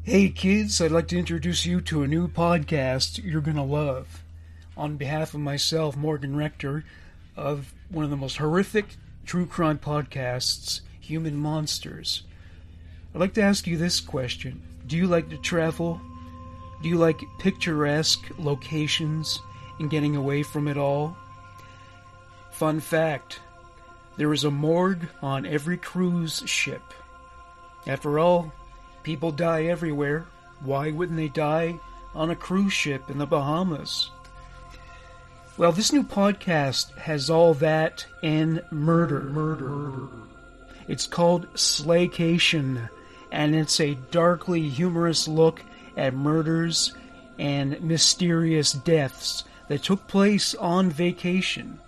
Hey kids, I'd like to introduce you to a new podcast you're gonna love. On behalf of myself, Morgan Rector, of one of the most horrific true crime podcasts, Human Monsters, I'd like to ask you this question. Do you like to travel? Do you like picturesque locations and getting away from it all? Fun fact, there is a morgue on every cruise ship. After all, people die everywhere. Why wouldn't they die on a cruise ship in the Bahamas? Well, this new podcast has all that and murder. It's called Slaycation, and it's a darkly humorous look at murders and mysterious deaths that took place on vacation.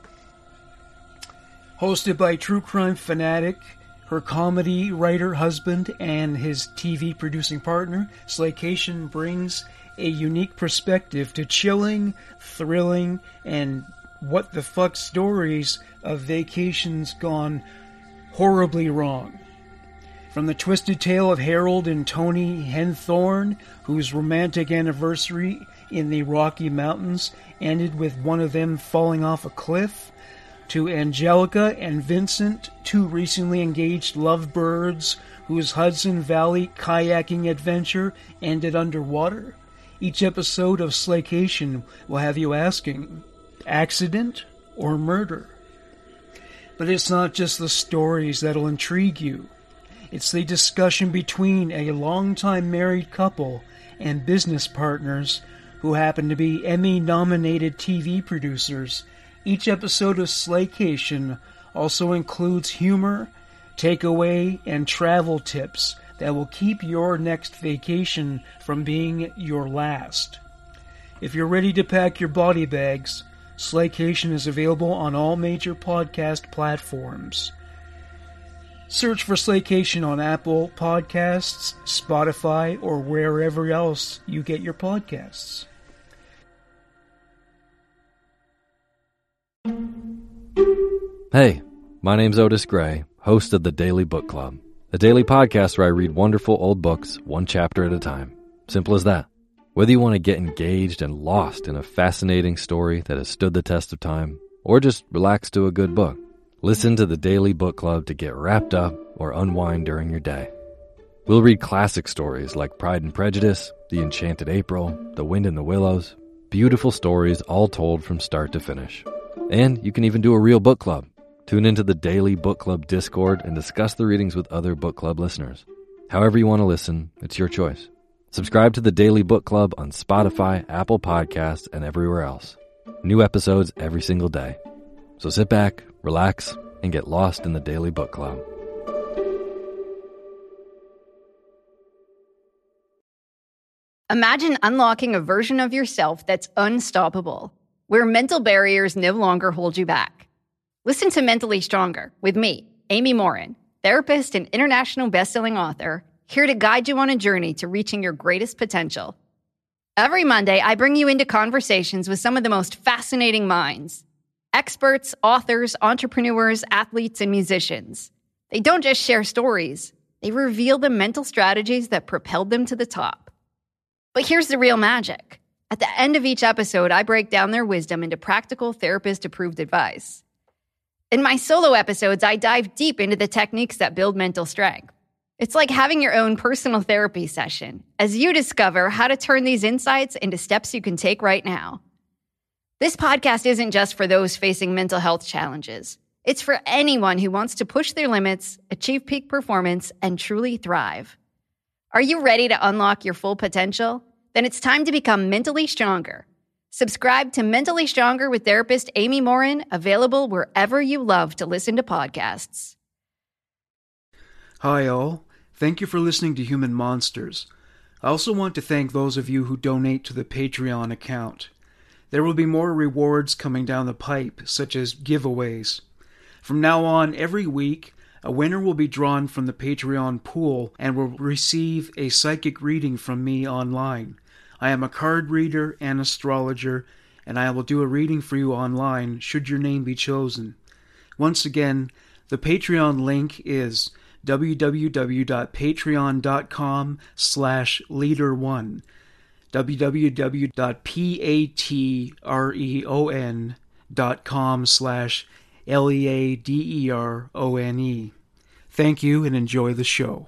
Hosted by true crime fanatic, her comedy writer husband, and his TV producing partner, Slaycation brings a unique perspective to chilling, thrilling, and what the fuck stories of vacations gone horribly wrong. From the twisted tale of Harold and Tony Henthorne, whose romantic anniversary in the Rocky Mountains ended with one of them falling off a cliff, to Angelica and Vincent, two recently engaged lovebirds whose Hudson Valley kayaking adventure ended underwater. Each episode of Slaycation will have you asking, accident or murder? But it's not just the stories that'll intrigue you. It's the discussion between a longtime married couple and business partners who happen to be Emmy-nominated TV producers. Each episode of Slaycation also includes humor, takeaway, and travel tips that will keep your next vacation from being your last. If you're ready to pack your body bags, Slaycation is available on all major podcast platforms. Search for Slaycation on Apple Podcasts, Spotify, or wherever else you get your podcasts. Hey, my name's Otis Gray, host of the Daily Book Club, a daily podcast where I read wonderful old books one chapter at a time. Simple as that. Whether you want to get engaged and lost in a fascinating story that has stood the test of time, or just relax to a good book, listen to the Daily Book Club to get wrapped up or unwind during your day. We'll read classic stories like Pride and Prejudice, The Enchanted April, The Wind in the Willows, beautiful stories all told from start to finish. And you can even do a real book club. Tune into the Daily Book Club Discord and discuss the readings with other book club listeners. However you want to listen, it's your choice. Subscribe to the Daily Book Club on Spotify, Apple Podcasts, and everywhere else. New episodes every single day. So sit back, relax, and get lost in the Daily Book Club. Imagine unlocking a version of yourself that's unstoppable, where mental barriers no longer hold you back. Listen to Mentally Stronger with me, Amy Morin, therapist and international best-selling author, here to guide you on a journey to reaching your greatest potential. Every Monday, I bring you into conversations with some of the most fascinating minds. Experts, authors, entrepreneurs, athletes, and musicians. They don't just share stories. They reveal the mental strategies that propelled them to the top. But here's the real magic. At the end of each episode, I break down their wisdom into practical therapist-approved advice. In my solo episodes, I dive deep into the techniques that build mental strength. It's like having your own personal therapy session as you discover how to turn these insights into steps you can take right now. This podcast isn't just for those facing mental health challenges. It's for anyone who wants to push their limits, achieve peak performance, and truly thrive. Are you ready to unlock your full potential? Then it's time to become mentally stronger. Subscribe to Mentally Stronger with therapist Amy Morin, available wherever you love to listen to podcasts. Hi all, thank you for listening to Human Monsters. I also want to thank those of you who donate to the Patreon account. There will be more rewards coming down the pipe, such as giveaways. From now on, every week, a winner will be drawn from the Patreon pool and will receive a psychic reading from me online. I am a card reader and astrologer, and I will do a reading for you online should your name be chosen. Once again, the Patreon link is www.patreon.com/leader1, www.patreon.com/leaderone. Thank you and enjoy the show.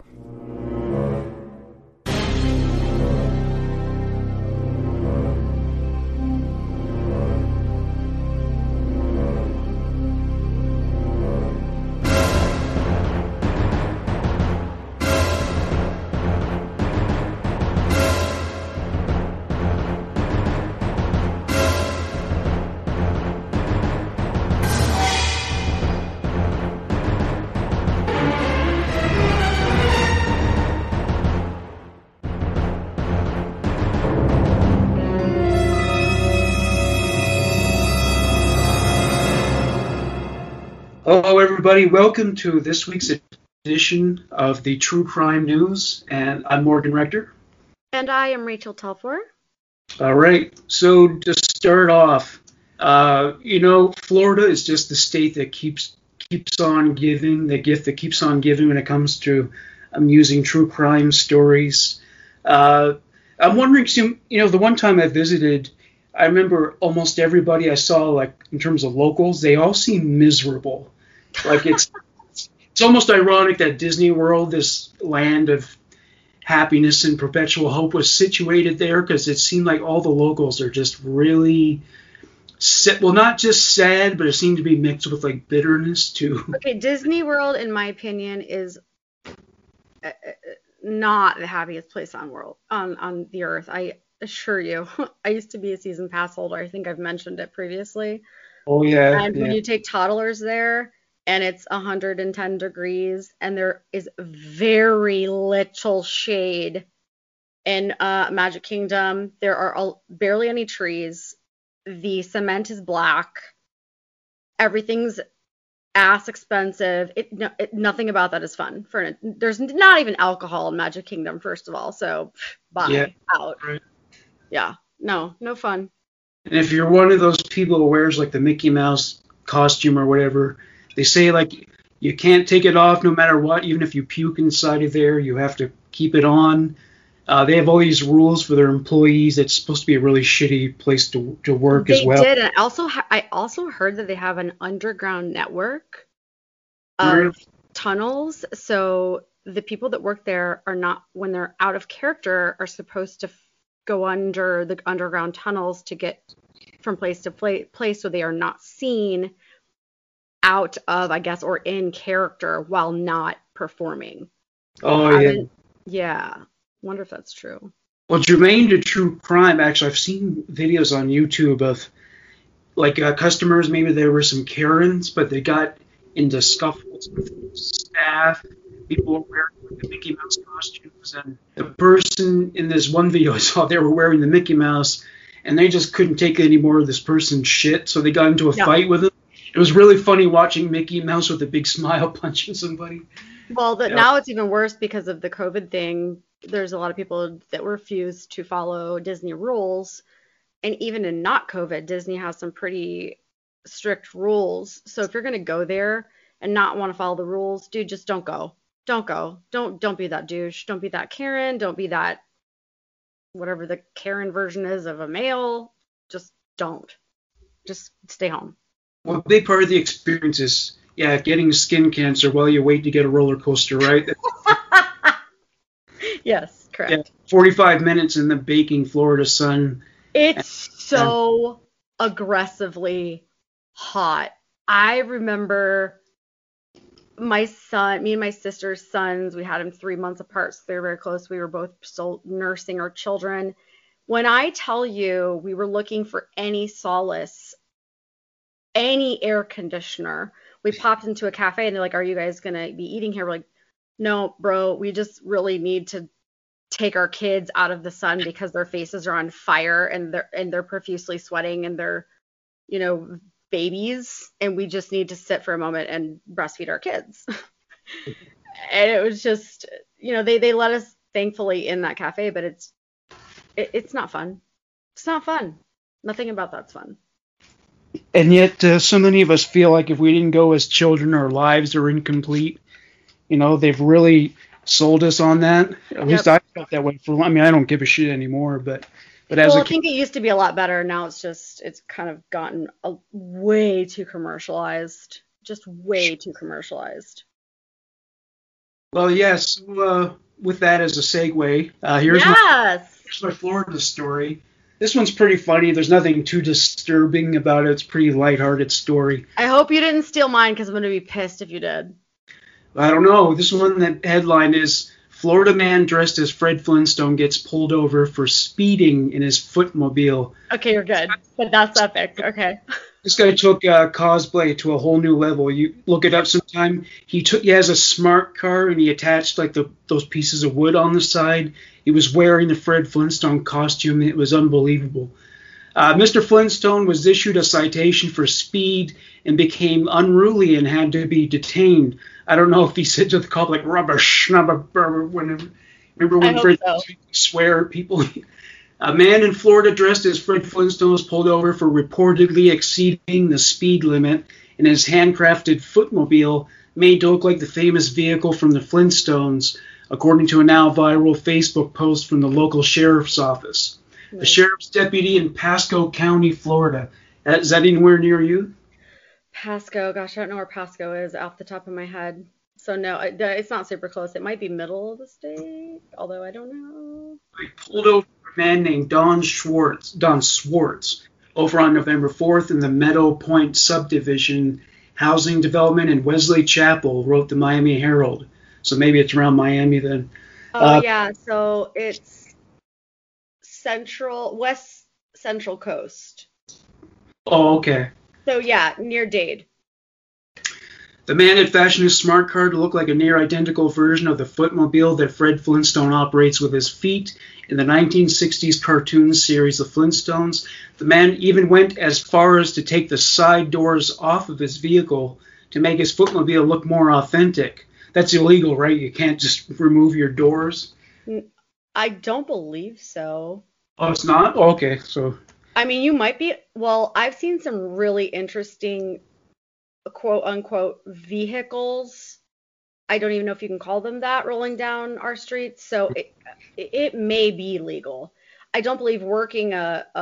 Hello, everybody. Welcome to this week's edition of the True Crime News, and I'm Morgan Rector. And I am Rachel Telfor. All right. So to start off, Florida is just the state that keeps on giving, the gift that keeps on giving when it comes to amusing true crime stories. I'm wondering, the one time I visited, I remember almost everybody I saw, like in terms of locals, they all seem miserable. Like it's almost ironic that Disney World, this land of happiness and perpetual hope, was situated there, because it seemed like all the locals are just really, not just sad, but it seemed to be mixed with like bitterness too. Okay, Disney World, in my opinion, is not the happiest place on the earth. I assure you. I used to be a season pass holder. I think I've mentioned it previously. Oh yeah. And when you take toddlers there, and it's 110 degrees, and there is very little shade in Magic Kingdom. There are barely any trees. The cement is black. Everything's ass expensive. Nothing about that is fun. There's not even alcohol in Magic Kingdom, first of all. So bye, out. Right. Yeah, no fun. And if you're one of those people who wears like the Mickey Mouse costume or whatever, they say like you can't take it off no matter what. Even if you puke inside of there, you have to keep it on. They have all these rules for their employees. It's supposed to be a really shitty place to work as well. They did. And I also heard that they have an underground network of tunnels. So the people that work there are not, when they're out of character, are supposed to go under the underground tunnels to get from place to place, so they are not seen out of, I guess, or in character while not performing. Oh, yeah. Yeah. Wonder if that's true. Well, germane to true crime, actually, I've seen videos on YouTube of, like, customers, maybe there were some Karens, but they got into scuffles with staff. People were wearing the Mickey Mouse costumes, and the person in this one video I saw, they were wearing the Mickey Mouse, and they just couldn't take any more of this person's shit, so they got into a fight with him. It was really funny watching Mickey Mouse with a big smile punching somebody. Well, now it's even worse because of the COVID thing. There's a lot of people that refuse to follow Disney rules. And even in not COVID, Disney has some pretty strict rules. So if you're going to go there and not want to follow the rules, dude, just don't go. Don't go. Don't be that douche. Don't be that Karen. Don't be that whatever the Karen version is of a male. Just don't. Just stay home. Well, a big part of the experience is, getting skin cancer while you wait to get a roller coaster, right? Yes, correct. Yeah, 45 minutes in the baking Florida sun. It's so aggressively hot. I remember me and my sister's sons, we had them 3 months apart, so they were very close. We were both still nursing our children. When I tell you we were looking for any solace, any air conditioner, we popped into a cafe and they're like, "Are you guys going to be eating here?" We're like, "No, bro, we just really need to take our kids out of the sun because their faces are on fire and they're profusely sweating and they're, babies, and we just need to sit for a moment and breastfeed our kids." And it was just, they let us thankfully in that cafe, but it's not fun. It's not fun. Nothing about that's fun. And yet so many of us feel like if we didn't go as children, our lives are incomplete. They've really sold us on that. At least I Yep. felt that way for. I mean, I don't give a shit anymore, but as Well, a I think it used to be a lot better. Now it's kind of gotten way too commercialized. Just way too commercialized. well, yes. With that as a segue, here's Yes. my Florida story. This one's pretty funny. There's nothing too disturbing about it. It's a pretty lighthearted story. I hope you didn't steal mine because I'm going to be pissed if you did. I don't know. This one, the headline is Florida man dressed as Fred Flintstone gets pulled over for speeding in his footmobile. Okay, you're good. But that's epic. Okay. This guy took cosplay to a whole new level. You look it up sometime. He has a smart car and he attached like those pieces of wood on the side. He was wearing the Fred Flintstone costume. It was unbelievable. Mr. Flintstone was issued a citation for speed and became unruly and had to be detained. I don't know if he said to the cop like rubbish, remember when Fred swear at people? A man in Florida dressed as Fred Flintstone was pulled over for reportedly exceeding the speed limit in his handcrafted footmobile made to look like the famous vehicle from the Flintstones, according to a now viral Facebook post from the local sheriff's office. The sheriff's deputy in Pasco County, Florida. Is that anywhere near you? Pasco, gosh, I don't know where Pasco is off the top of my head. So no, it's not super close. It might be middle of the state, although I don't know. I pulled over a man named Don Swartz, over on November 4th in the Meadow Point subdivision housing development in Wesley Chapel, wrote the Miami Herald. So maybe it's around Miami then. Oh yeah, so it's West Central Coast. Oh, okay. So yeah, near Dade. The man had fashioned his smart car to look like a near identical version of the footmobile that Fred Flintstone operates with his feet in the 1960s cartoon series The Flintstones. The man even went as far as to take the side doors off of his vehicle to make his footmobile look more authentic. That's illegal, right? You can't just remove your doors? I don't believe so. Oh, it's not? Oh, okay, so... I mean, you might be... Well, I've seen some really interesting quote-unquote vehicles. I don't even know if you can call them that, rolling down our streets. So it may be legal. I don't believe working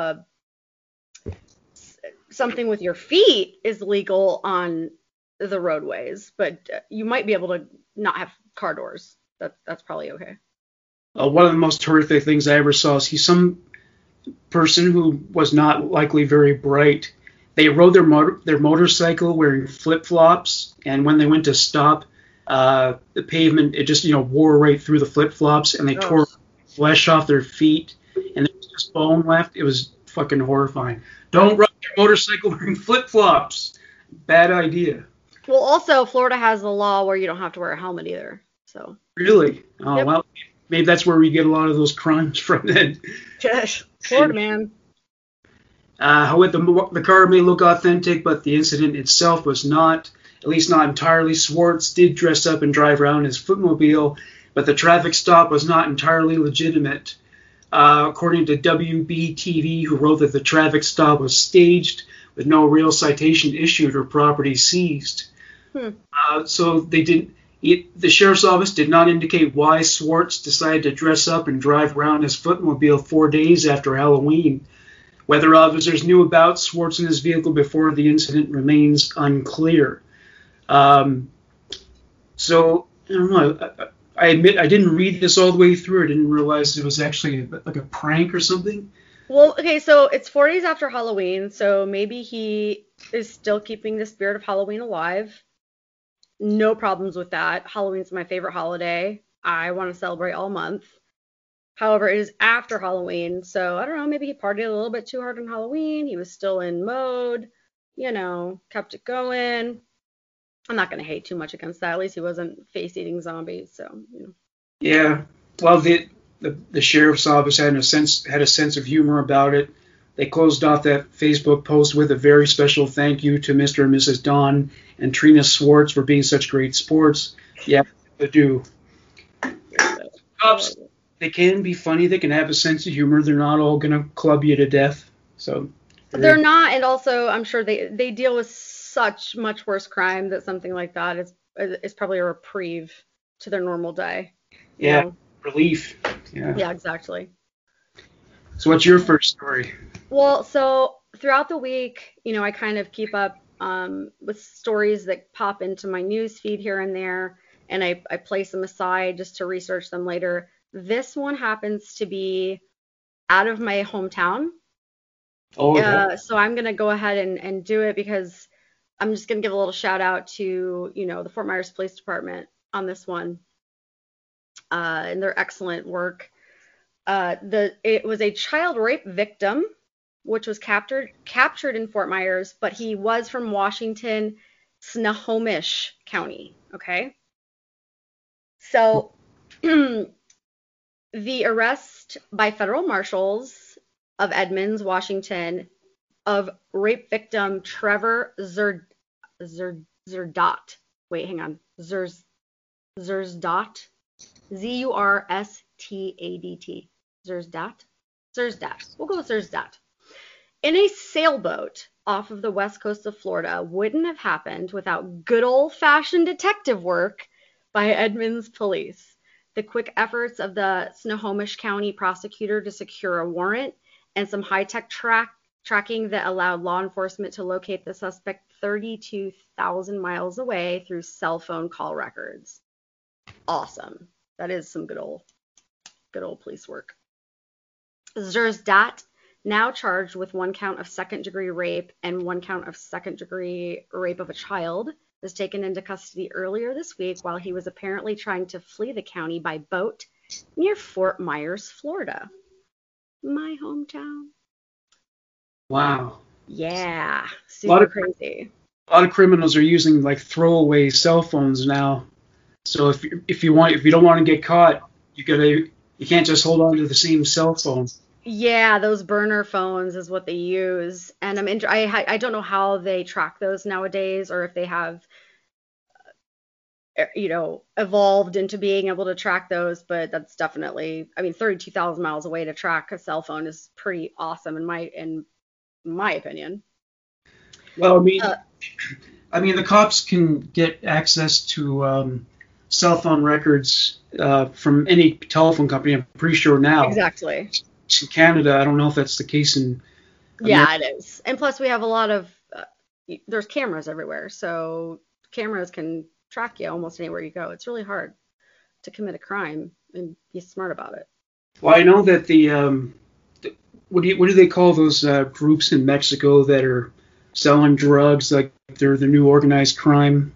something with your feet is legal on the roadways, but you might be able to not have car doors. That's probably okay. One of the most horrific things I ever saw is some person who was not likely very bright. They rode their motorcycle wearing flip-flops, and when they went to stop, the pavement, it just wore right through the flip-flops, and they tore flesh off their feet, and there was just bone left. It was fucking horrifying. Don't ride your motorcycle wearing flip-flops. Bad idea. Well, also, Florida has a law where you don't have to wear a helmet either. So. Really? Oh, yep. Well, maybe that's where we get a lot of those crimes from then. Gosh, Florida, man. However, the car may look authentic, but the incident itself was not, at least not entirely. Swartz did dress up and drive around his footmobile, but the traffic stop was not entirely legitimate. According to WBTV, who wrote that the traffic stop was staged with no real citation issued or property seized. So they did. The sheriff's office did not indicate why Swartz decided to dress up and drive around his footmobile 4 days after Halloween. Whether officers knew about Swartz and his vehicle before the incident remains unclear. So, I don't know. I admit I didn't read this all the way through. I didn't realize it was actually like a prank or something. Well, okay, so it's 4 days after Halloween, so maybe he is still keeping the spirit of Halloween alive. No problems with that. Halloween's my favorite holiday. I want to celebrate all month. However, it is after Halloween, so I don't know, maybe he partied a little bit too hard on Halloween. He was still in mode, kept it going. I'm not going to hate too much against that. At least he wasn't face-eating zombies, so, Yeah, well, the sheriff's office had a sense of humor about it. They closed off that Facebook post with a very special thank you to Mr. and Mrs. Don and Trina Swartz for being such great sports. Yeah, they do. Cops, they can be funny. They can have a sense of humor. They're not all going to club you to death. So they're not, and also I'm sure they deal with such much worse crime that something like that is probably a reprieve. to their normal day. Yeah, know? relief. Yeah. Yeah, exactly. So what's your first story? Well, so throughout the week, I kind of keep up with stories that pop into my news feed here and there, and I place them aside just to research them later. This one happens to be out of my hometown. Oh, yeah. So I'm going to go ahead and do it because I'm just going to give a little shout out to, the Fort Myers Police Department on this one and their excellent work. It was a child rape victim, which was captured in Fort Myers, but he was from Washington, Snohomish County. Okay. So the arrest by federal marshals of Edmonds, Washington, of rape victim Trevor Zurdat. Wait, hang on. Zursdat. Zurstadt. Zursdat. We'll go with Zursdat. In a sailboat off of the west coast of Florida wouldn't have happened without good old-fashioned detective work by Edmonds police. The quick efforts of the Snohomish County prosecutor to secure a warrant and some high-tech tracking that allowed law enforcement to locate the suspect 32,000 miles away through cell phone call records. Awesome. That is some good old police work. Zursdat, now charged with 1 count of second-degree rape and 1 count of second-degree rape of a child, was taken into custody earlier this week while he was apparently trying to flee the county by boat near Fort Myers, Florida. My hometown. Wow. Yeah, super crazy. A lot of criminals are using like throwaway cell phones now. So if you don't want to get caught, you can't just hold on to the same cell phone. Yeah, those burner phones is what they use, and I don't know how they track those nowadays, or if they have, evolved into being able to track those. But that's definitely, 32,000 miles away to track a cell phone is pretty awesome in my opinion. Well, the cops can get access to cell phone records from any telephone company. I'm pretty sure now. Exactly. In Canada, I don't know if that's the case in America. Yeah, it is. And plus we have a lot of there's cameras everywhere, so cameras can track you almost anywhere you go. It's really hard to commit a crime and be smart about it. Well, I know that what do they call those groups in Mexico that are selling drugs? Like they're the new organized crime.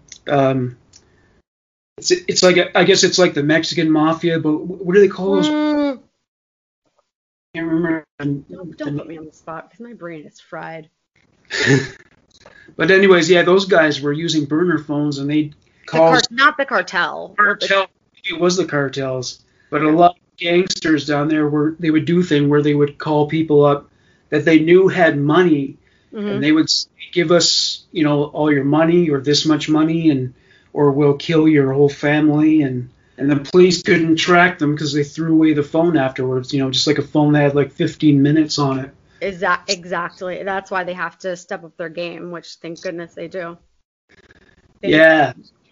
It's like I guess it's like the Mexican mafia, but what do they call those? I can't remember. Don't put me on the spot because my brain is fried. But anyways, yeah, those guys were using burner phones and they called. Not the cartel. It was the cartels, but a lot of gangsters down there they would do thing where they would call people up that they knew had money, and they would give us, all your money or this much money, or we'll kill your whole family, and the police couldn't track them because they threw away the phone afterwards. Just like a phone that had like 15 minutes on it. Exactly. That's why they have to step up their game, which thank goodness they do. Yeah.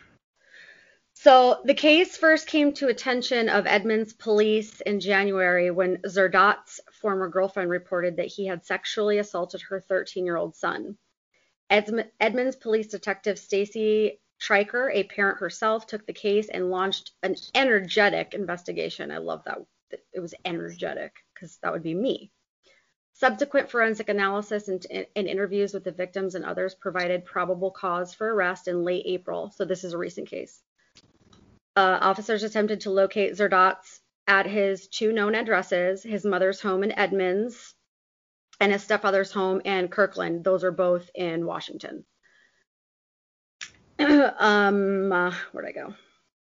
So the case first came to attention of Edmonds police in January when Zurdat's former girlfriend reported that he had sexually assaulted her 13-year-old son. Edmonds police detective Stacy Triker, a parent herself, took the case and launched an energetic investigation. I love that it was energetic because that would be me. Subsequent forensic analysis and interviews with the victims and others provided probable cause for arrest in late April. So this is a recent case. Officers attempted to locate Zurdat's at his 2 known addresses, his mother's home in Edmonds and his stepfather's home in Kirkland. Those are both in Washington. Where'd I go?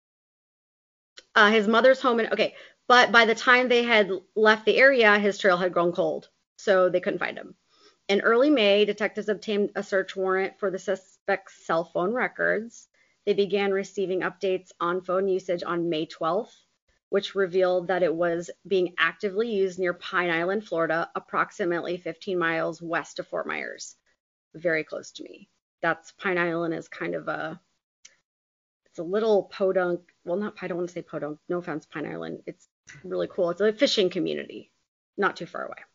His mother's home but by the time they had left the area, his trail had grown cold, so they couldn't find him. In early May, detectives obtained a search warrant for the suspect's cell phone records. They began receiving updates on phone usage on May 12th, which revealed that it was being actively used near Pine Island, Florida, approximately 15 miles west of Fort Myers. Very close to me. Pine Island is kind of It's a little podunk. Well, I don't want to say podunk. No offense, Pine Island. It's really cool. It's a fishing community, not too far away.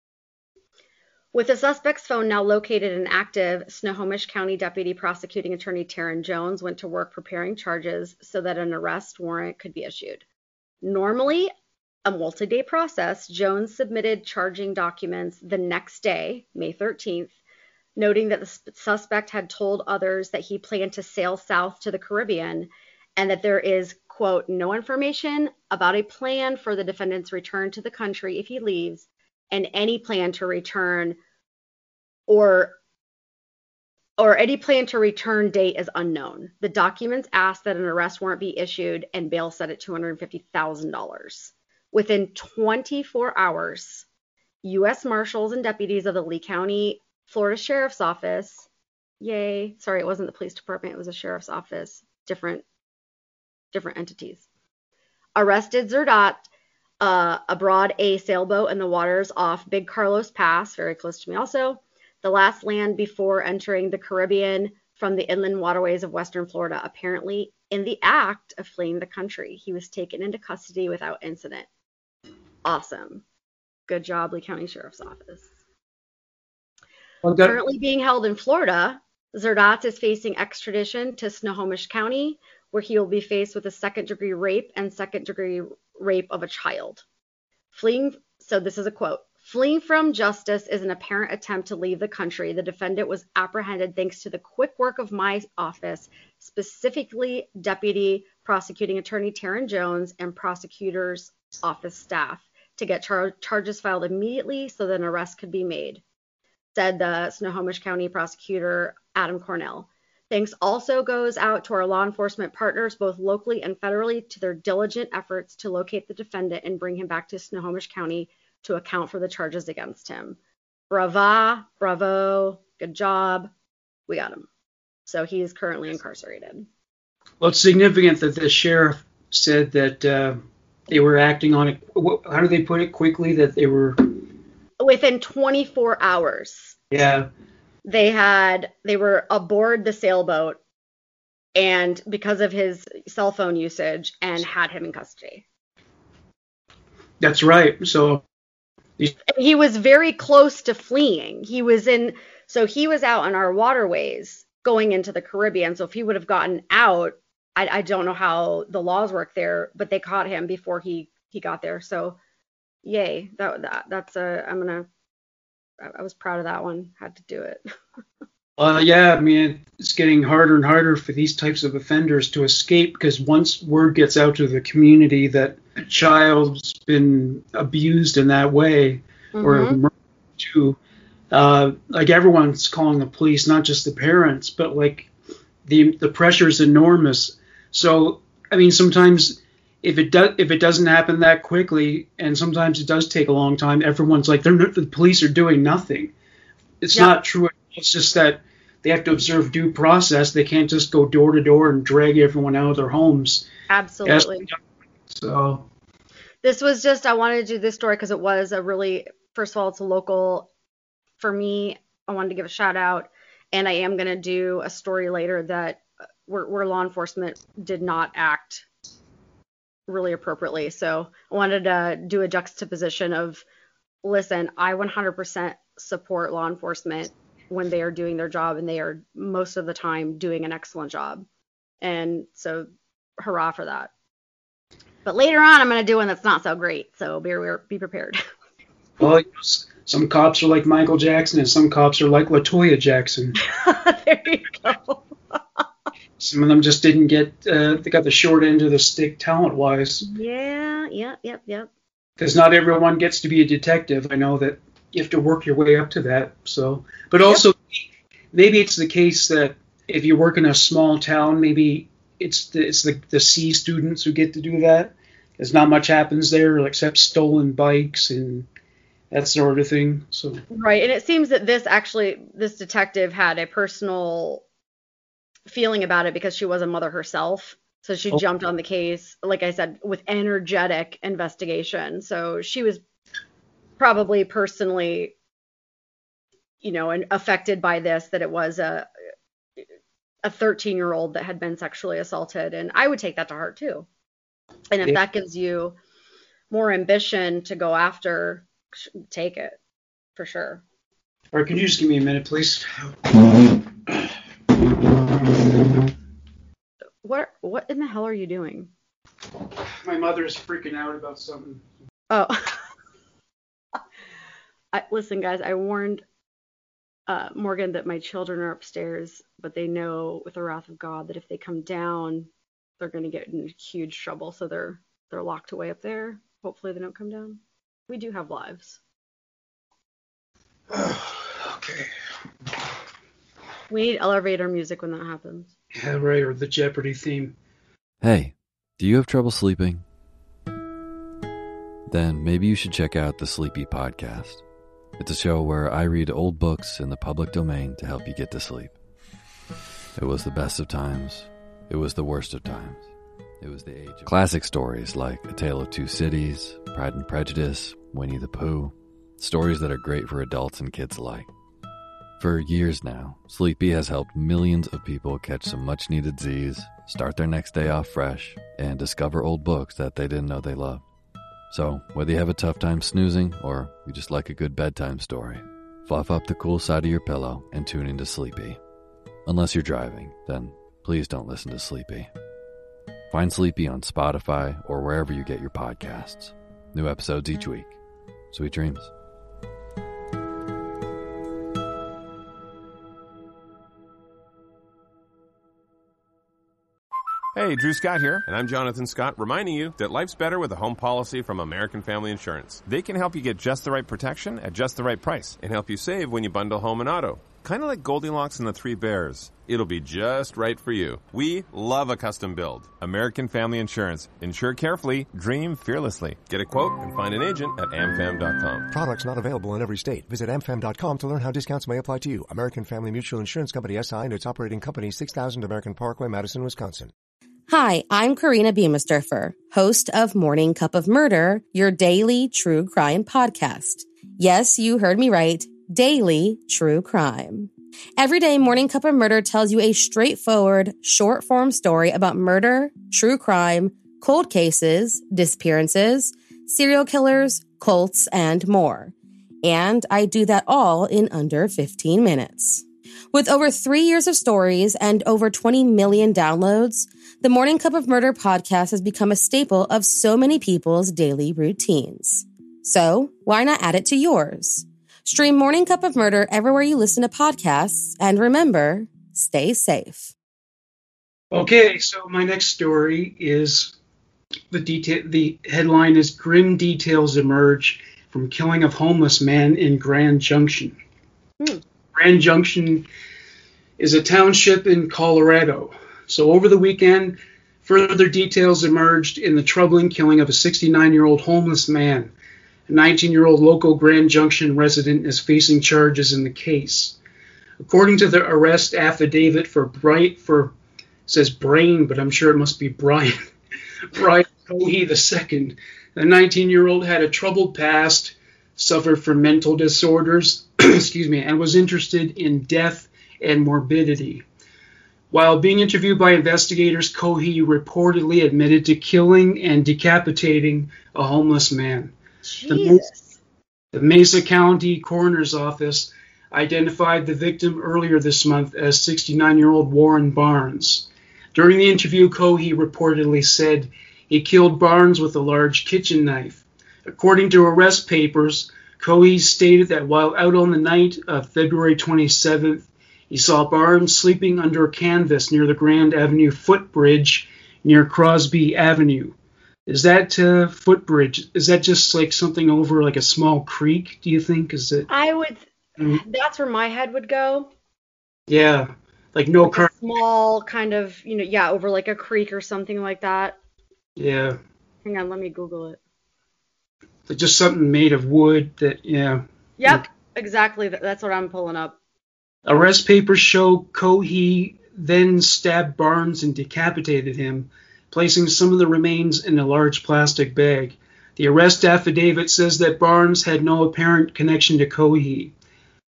With the suspect's phone now located and active, Snohomish County Deputy Prosecuting Attorney Taryn Jones went to work preparing charges so that an arrest warrant could be issued. Normally a multi-day process, Jones submitted charging documents the next day, May 13th, noting that the suspect had told others that he planned to sail south to the Caribbean and that there is, quote, no information about a plan for the defendant's return to the country if he leaves, and any plan to return or any plan to return date is unknown. The documents asked that an arrest warrant be issued and bail set at $250,000. Within 24 hours, U.S. Marshals and deputies of the Lee County, Florida Sheriff's Office, yay, sorry, it wasn't the police department, it was a sheriff's office, different entities, arrested Zerdat aboard a sailboat in the waters off Big Carlos Pass, very close to me also, the last land before entering the Caribbean from the inland waterways of western Florida, apparently in the act of fleeing the country. He was taken into custody without incident. Awesome. Good job, Lee County Sheriff's Office. Currently being held in Florida, Zerdat is facing extradition to Snohomish County, where he will be faced with a second-degree rape and second-degree rape of a child. So this is a quote, fleeing from justice is an apparent attempt to leave the country. The defendant was apprehended thanks to the quick work of my office, specifically Deputy Prosecuting Attorney Taryn Jones and Prosecutor's Office staff, to get charges filed immediately so that an arrest could be made, said the Snohomish County Prosecutor Adam Cornell. Thanks also goes out to our law enforcement partners, both locally and federally, to their diligent efforts to locate the defendant and bring him back to Snohomish County to account for the charges against him. Bravo, good job. We got him. So he is currently incarcerated. Well, it's significant that the sheriff said that they were acting on it. How do they put it quickly? That they were within 24 hours. Yeah. They were aboard the sailboat, and because of his cell phone usage, and had him in custody. That's right. So he was very close to fleeing. He was out on our waterways going into the Caribbean. So if he would have gotten out, I don't know how the laws work there, but they caught him before he got there. So yay. I was proud of that one. Had to do it. Yeah, I mean, it's getting harder and harder for these types of offenders to escape, because once word gets out to the community that a child's been abused in that way, or murdered too, like everyone's calling the police, not just the parents, but like the pressure is enormous. So, I mean, sometimes if it doesn't happen that quickly, and sometimes it does take a long time, everyone's like, the police are doing nothing. It's not true. It's just that they have to observe due process. They can't just go door to door and drag everyone out of their homes. Absolutely. So this was just, I wanted to do this story because it was a really, first of all, it's a local, for me, I wanted to give a shout out, and I am going to do a story later that where law enforcement did not act really appropriately. So I wanted to do a juxtaposition of, listen, I 100% support law enforcement when they are doing their job, and they are most of the time doing an excellent job. And so hurrah for that. But later on, I'm going to do one that's not so great. So be prepared. Well, some cops are like Michael Jackson, and some cops are like LaToya Jackson. There you go. Some of them just didn't get, they got the short end of the stick talent-wise. Yeah. Because not everyone gets to be a detective. I know that you have to work your way up to that. So, but also, maybe it's the case that if you work in a small town, maybe it's the C students who get to do that. Because not much happens there except stolen bikes and that sort of thing. So right, and it seems that this detective had a personal feeling about it because she was a mother herself. So she jumped on the case, like I said, with energetic investigation. So she was probably personally, and affected by this, that it was a 13-year-old that had been sexually assaulted. And I would take that to heart too. And if that gives you more ambition to go after, take it for sure. All right, can you just give me a minute, please? What in the hell are you doing? My mother's freaking out about something. Oh. Listen, guys, I warned Morgan that my children are upstairs, but they know with the wrath of God that if they come down, they're going to get in huge trouble. So they're locked away up there. Hopefully they don't come down. We do have lives. Okay. We need elevator music when that happens. Yeah, right, or the Jeopardy theme. Hey, do you have trouble sleeping? Then maybe you should check out the Sleepy Podcast. It's a show where I read old books in the public domain to help you get to sleep. It was the best of times. It was the worst of times. It was the age of classic stories like A Tale of Two Cities, Pride and Prejudice, Winnie the Pooh. Stories that are great for adults and kids alike. For years now, Sleepy has helped millions of people catch some much-needed Z's, start their next day off fresh, and discover old books that they didn't know they loved. So, whether you have a tough time snoozing or you just like a good bedtime story, fluff up the cool side of your pillow and tune into Sleepy. Unless you're driving, then please don't listen to Sleepy. Find Sleepy on Spotify or wherever you get your podcasts. New episodes each week. Sweet dreams. Hey, Drew Scott here, and I'm Jonathan Scott, reminding you that life's better with a home policy from American Family Insurance. They can help you get just the right protection at just the right price and help you save when you bundle home and auto. Kind of like Goldilocks and the Three Bears. It'll be just right for you. We love a custom build. American Family Insurance. Insure carefully, dream fearlessly. Get a quote and find an agent at amfam.com. Products not available in every state. Visit amfam.com to learn how discounts may apply to you. American Family Mutual Insurance Company, SI, and its operating company, 6000 American Parkway, Madison, Wisconsin. Hi, I'm Karina Beamisturfer, host of Morning Cup of Murder, your daily true crime podcast. Yes, you heard me right. Daily true crime. Every day, Morning Cup of Murder tells you a straightforward, short-form story about murder, true crime, cold cases, disappearances, serial killers, cults, and more. And I do that all in under 15 minutes. With over 3 years of stories and over 20 million downloads, the Morning Cup of Murder podcast has become a staple of so many people's daily routines. So, why not add it to yours? Stream Morning Cup of Murder everywhere you listen to podcasts, and remember, stay safe. Okay, so my next story is the headline is Grim Details Emerge from Killing of Homeless Man in Grand Junction. Grand Junction is a township in Colorado. So over the weekend, further details emerged in the troubling killing of a 69-year-old homeless man. A 19-year-old local Grand Junction resident is facing charges in the case. According to the arrest affidavit says Brain, but I'm sure it must be Brian Cohey II, the 19-year-old had a troubled past, suffered from mental disorders, and was interested in death and morbidity. While being interviewed by investigators, Cohey reportedly admitted to killing and decapitating a homeless man. Jesus. The Mesa County Coroner's Office identified the victim earlier this month as 69-year-old Warren Barnes. During the interview, Cohey reportedly said he killed Barnes with a large kitchen knife. According to arrest papers, Cohey stated that while out on the night of February 27th, he saw Barnes sleeping under a canvas near the Grand Avenue footbridge near Crosby Avenue. Is that footbridge? Is that just like something over like a small creek, do you think? Is it? That's where my head would go. Yeah, like no car. Small kind of, over like a creek or something like that. Yeah. Hang on, let me Google it. Like just something made of wood that, yeah. Yep, exactly. That's what I'm pulling up. Arrest papers show Cohey then stabbed Barnes and decapitated him, placing some of the remains in a large plastic bag. The arrest affidavit says that Barnes had no apparent connection to Cohey.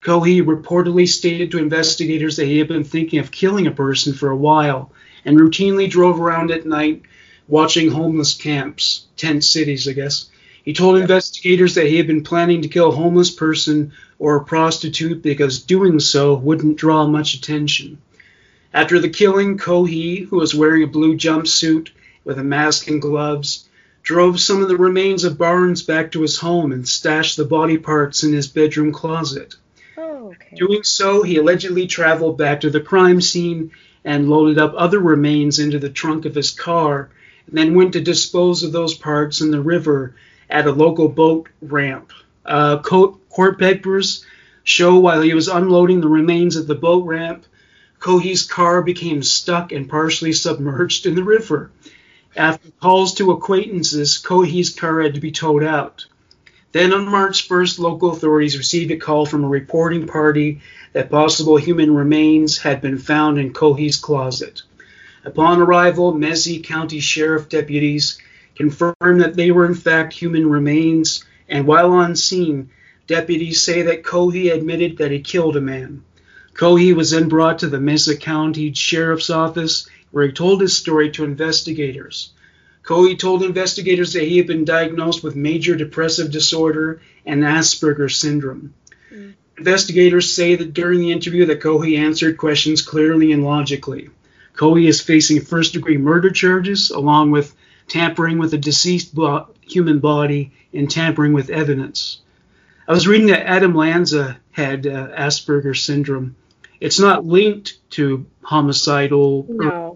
Cohee reportedly stated to investigators that he had been thinking of killing a person for a while and routinely drove around at night watching homeless camps, tent cities, I guess. He told investigators that he had been planning to kill a homeless person or a prostitute because doing so wouldn't draw much attention. After the killing, Cohee, who was wearing a blue jumpsuit with a mask and gloves, drove some of the remains of Barnes back to his home and stashed the body parts in his bedroom closet. Oh, okay. Doing so, he allegedly traveled back to the crime scene and loaded up other remains into the trunk of his car, and then went to dispose of those parts in the river at a local boat ramp. Court papers show while he was unloading the remains at the boat ramp, Cohee's car became stuck and partially submerged in the river. After calls to acquaintances, Cohee's car had to be towed out. Then on March 1st, local authorities received a call from a reporting party that possible human remains had been found in Cohee's closet. Upon arrival, Mezy County Sheriff deputies confirmed that they were in fact human remains, and while on scene, deputies say that Cohee admitted that he killed a man. Cohee was then brought to the Mesa County Sheriff's Office, where he told his story to investigators. Cohee told investigators that he had been diagnosed with major depressive disorder and Asperger's syndrome. Investigators say that during the interview that Cohee answered questions clearly and logically. Cohee is facing first-degree murder charges, along with tampering with a deceased human body and tampering with evidence. I was reading that Adam Lanza had Asperger's syndrome. It's not linked to homicidal. No.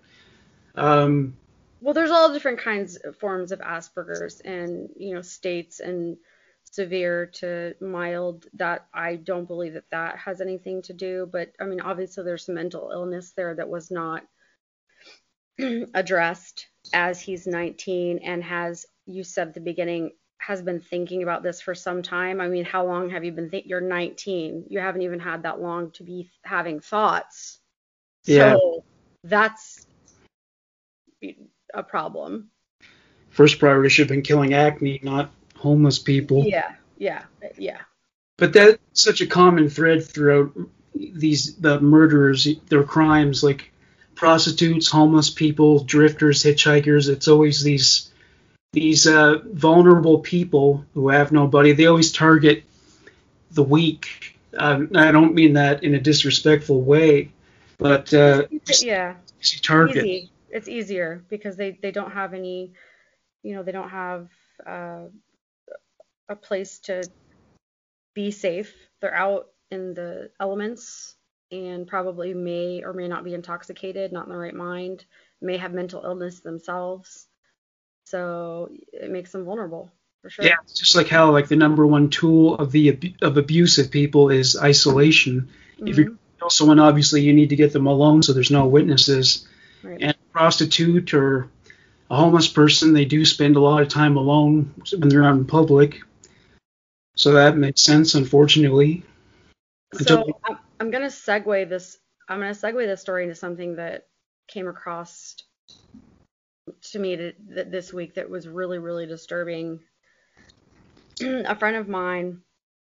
Well, there's all different kinds of forms of Asperger's, and states and severe to mild. That I don't believe that has anything to do. But I mean, obviously, there's some mental illness there that was not addressed as he's 19 and has, you said at the beginning, has been thinking about this for some time. I mean, how long have you been you're 19. You haven't even had that long to be having thoughts. Yeah. So that's a problem. First priority should have been killing acne, not homeless people. Yeah. But that's such a common thread throughout the murderers, their crimes, like prostitutes, homeless people, drifters, hitchhikers. It's always these vulnerable people who have nobody. They always target the weak. I don't mean that in a disrespectful way, but yeah, easy target. Easy. It's easier because they don't have any, they don't have a place to be safe. They're out in the elements and probably may or may not be intoxicated, not in the right mind, may have mental illness themselves. So it makes them vulnerable, for sure. Yeah, it's just like how the number one tool of abusive people is isolation. Mm-hmm. If you kill someone, obviously you need to get them alone so there's no witnesses. Right. And a prostitute or a homeless person, they do spend a lot of time alone when they're out in public. So that makes sense, unfortunately. So I'm gonna segue this story into something that came across to me this week that was really, really disturbing. A friend of mine,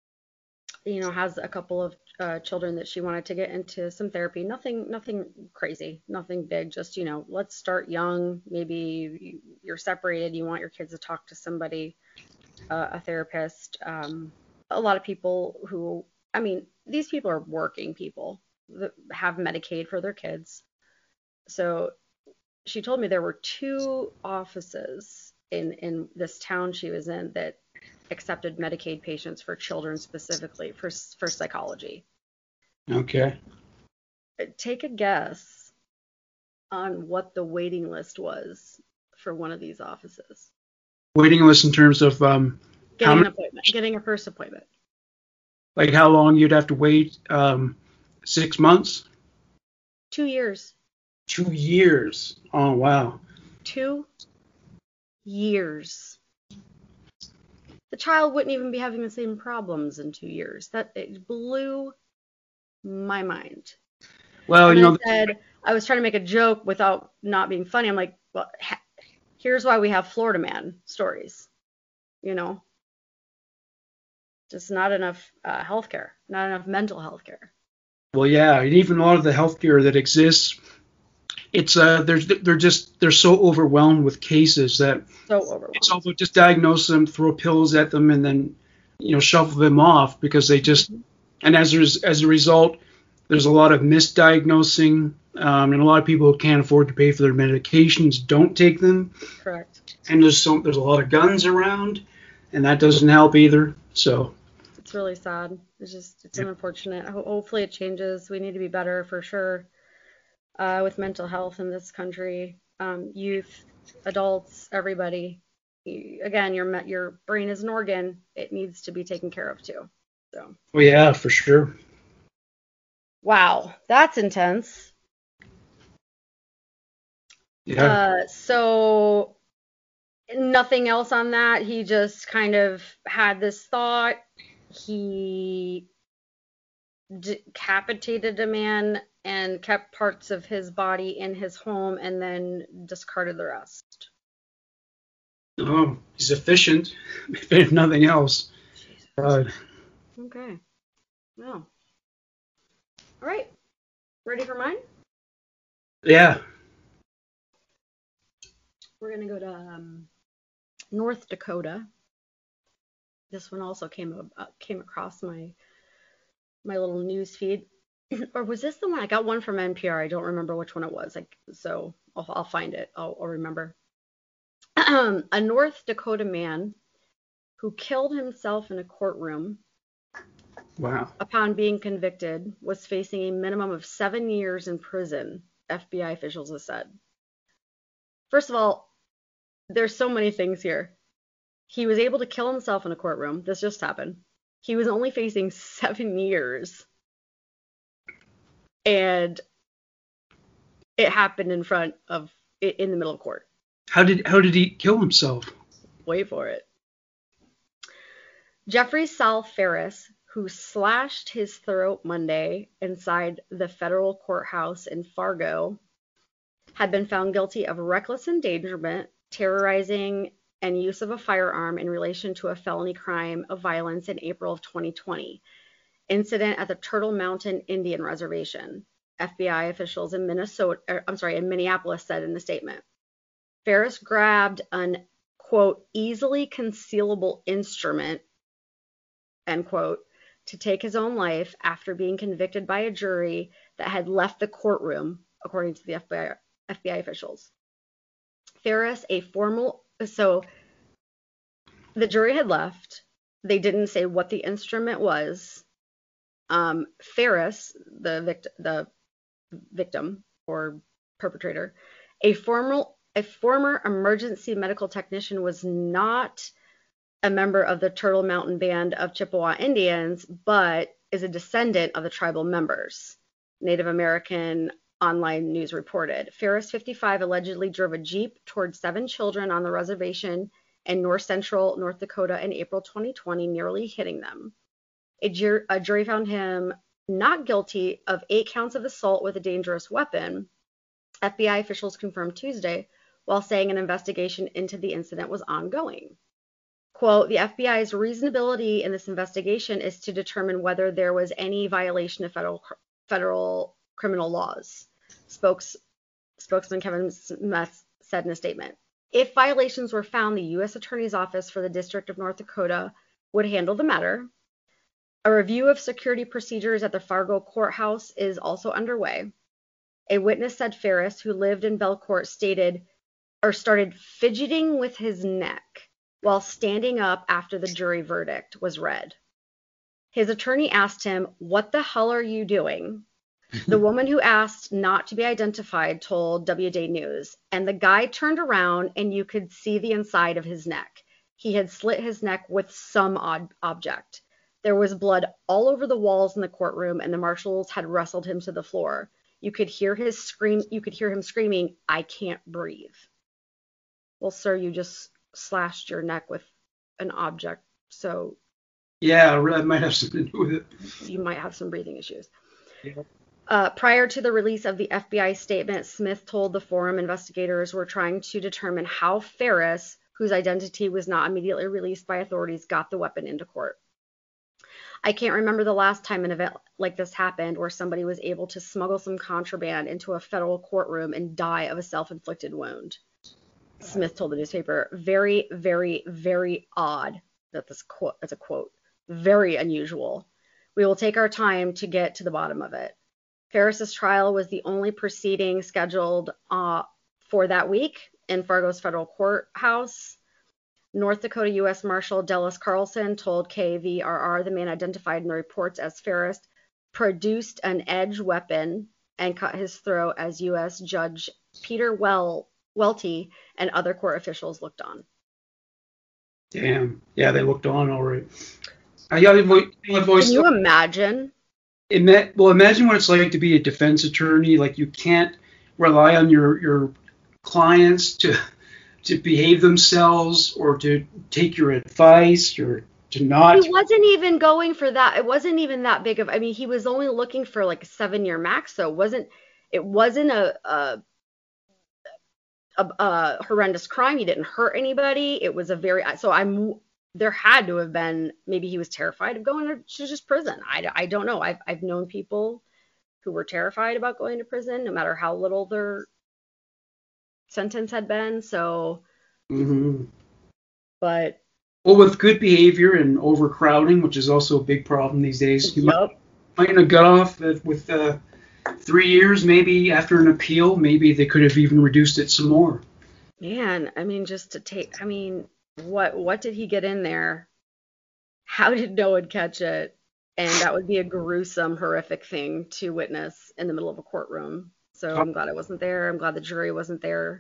has a couple of children that she wanted to get into some therapy. Nothing crazy, nothing big. Just, let's start young. Maybe you're separated. You want your kids to talk to somebody, a therapist. A lot of people who, these people are working people that have Medicaid for their kids. So she told me there were 2 offices in this town she was in that accepted Medicaid patients for children specifically for psychology. Okay. Take a guess on what the waiting list was for one of these offices. Waiting list in terms of getting an appointment, getting a first appointment. Like how long you'd have to wait? 6 months? 2 years. 2 years. Oh, wow. 2 years. The child wouldn't even be having the same problems in 2 years. It blew my mind. Well, I was trying to make a joke without not being funny. I'm like, well, here's why we have Florida man stories, Just not enough health care, not enough mental health care. Well, yeah, and even a lot of the healthcare that exists, it's they're so overwhelmed with cases that it's all about just diagnose them, throw pills at them, and then shuffle them off because they just and as a result, there's a lot of misdiagnosing, and a lot of people who can't afford to pay for their medications don't take them. Correct. And there's a lot of guns around, and that doesn't help either. So it's really sad. It's unfortunate. Hopefully it changes. We need to be better for sure with mental health in this country. Youth, adults, everybody. Again, your brain is an organ. It needs to be taken care of too. So. Well, yeah, for sure. Wow, that's intense. Yeah. So nothing else on that. He just kind of had this thought. He decapitated a man and kept parts of his body in his home and then discarded the rest. Oh, he's efficient, if nothing else. Okay. Well. All right. Ready for mine? Yeah. We're going to go to North Dakota. This one also came across my little news feed. Or was this the one? I got one from NPR. I don't remember which one it was. So I'll find it. I'll remember. A North Dakota man who killed himself in a courtroom. Wow. Upon being convicted, was facing a minimum of 7 years in prison, FBI officials have said. First of all, there's so many things here. He was able to kill himself in a courtroom. This just happened. He was only facing 7 years. And it happened in the middle of court. How did he kill himself? Wait for it. Jeffrey Saul Ferris, who slashed his throat Monday inside the federal courthouse in Fargo, had been found guilty of reckless endangerment, terrorizing, and use of a firearm in relation to a felony crime of violence in April of 2020, incident at the Turtle Mountain Indian Reservation, FBI officials in Minneapolis said in the statement. Ferris grabbed an, quote, easily concealable instrument, end quote, to take his own life after being convicted by a jury that had left the courtroom, according to the FBI officials. Ferris, so the jury had left. They didn't say what the instrument was. Ferris, the victim or perpetrator, a former emergency medical technician, was not a member of the Turtle Mountain Band of Chippewa Indians, but is a descendant of the tribal members, Native American online news reported. Ferris, 55, allegedly drove a Jeep towards 7 children on the reservation in north central North Dakota in April 2020, nearly hitting them. A jury found him not guilty of 8 counts of assault with a dangerous weapon, FBI officials confirmed Tuesday, while saying an investigation into the incident was ongoing. Quote, the FBI's reasonability in this investigation is to determine whether there was any violation of federal criminal laws, spokesman Kevin Smith said in a statement. If violations were found, the U.S. Attorney's Office for the District of North Dakota would handle the matter. A review of security procedures at the Fargo courthouse is also underway. A witness said Ferris, who lived in Belcourt, started fidgeting with his neck while standing up after the jury verdict was read. His attorney asked him, "What the hell are you doing?" The woman who asked not to be identified told WDay News, and the guy turned around and you could see the inside of his neck. He had slit his neck with some odd object. There was blood all over the walls in the courtroom, and the marshals had wrestled him to the floor. You could hear him screaming, "I can't breathe." Well, sir, you just slashed your neck with an object, so yeah, that might have something to do with it. You might have some breathing issues. Yeah. Prior to the release of the FBI statement, Smith told the forum investigators were trying to determine how Ferris, whose identity was not immediately released by authorities, got the weapon into court. I can't remember the last time an event like this happened where somebody was able to smuggle some contraband into a federal courtroom and die of a self-inflicted wound. Smith told the newspaper, very, very, very odd. That's a quote. Very unusual. We will take our time to get to the bottom of it. Ferris's trial was the only proceeding scheduled for that week in Fargo's federal courthouse. North Dakota U.S. Marshal Dallas Carlson told KVRR the man identified in the reports as Ferris produced an edge weapon and cut his throat as U.S. Judge Peter Welty and other court officials looked on. Damn. Yeah, they looked on all right. Can you imagine? Imagine what it's like to be a defense attorney. Like, you can't rely on your clients to behave themselves or to take your advice or to not. He wasn't even going for that. It wasn't even that big of. I mean, he was only looking for like a 7-year max. So it wasn't a horrendous crime. He didn't hurt anybody. It was a very. So there had to have been, maybe he was terrified of going to just prison. I don't know. I've known people who were terrified about going to prison, no matter how little their sentence had been. So, but. Well, with good behavior and overcrowding, which is also a big problem these days, you might have got off with 3 years, maybe after an appeal. Maybe they could have even reduced it some more. Man, I mean, what did he get in there? How did no one catch it? And that would be a gruesome, horrific thing to witness in the middle of a courtroom. So I'm glad I wasn't there. I'm glad the jury wasn't there.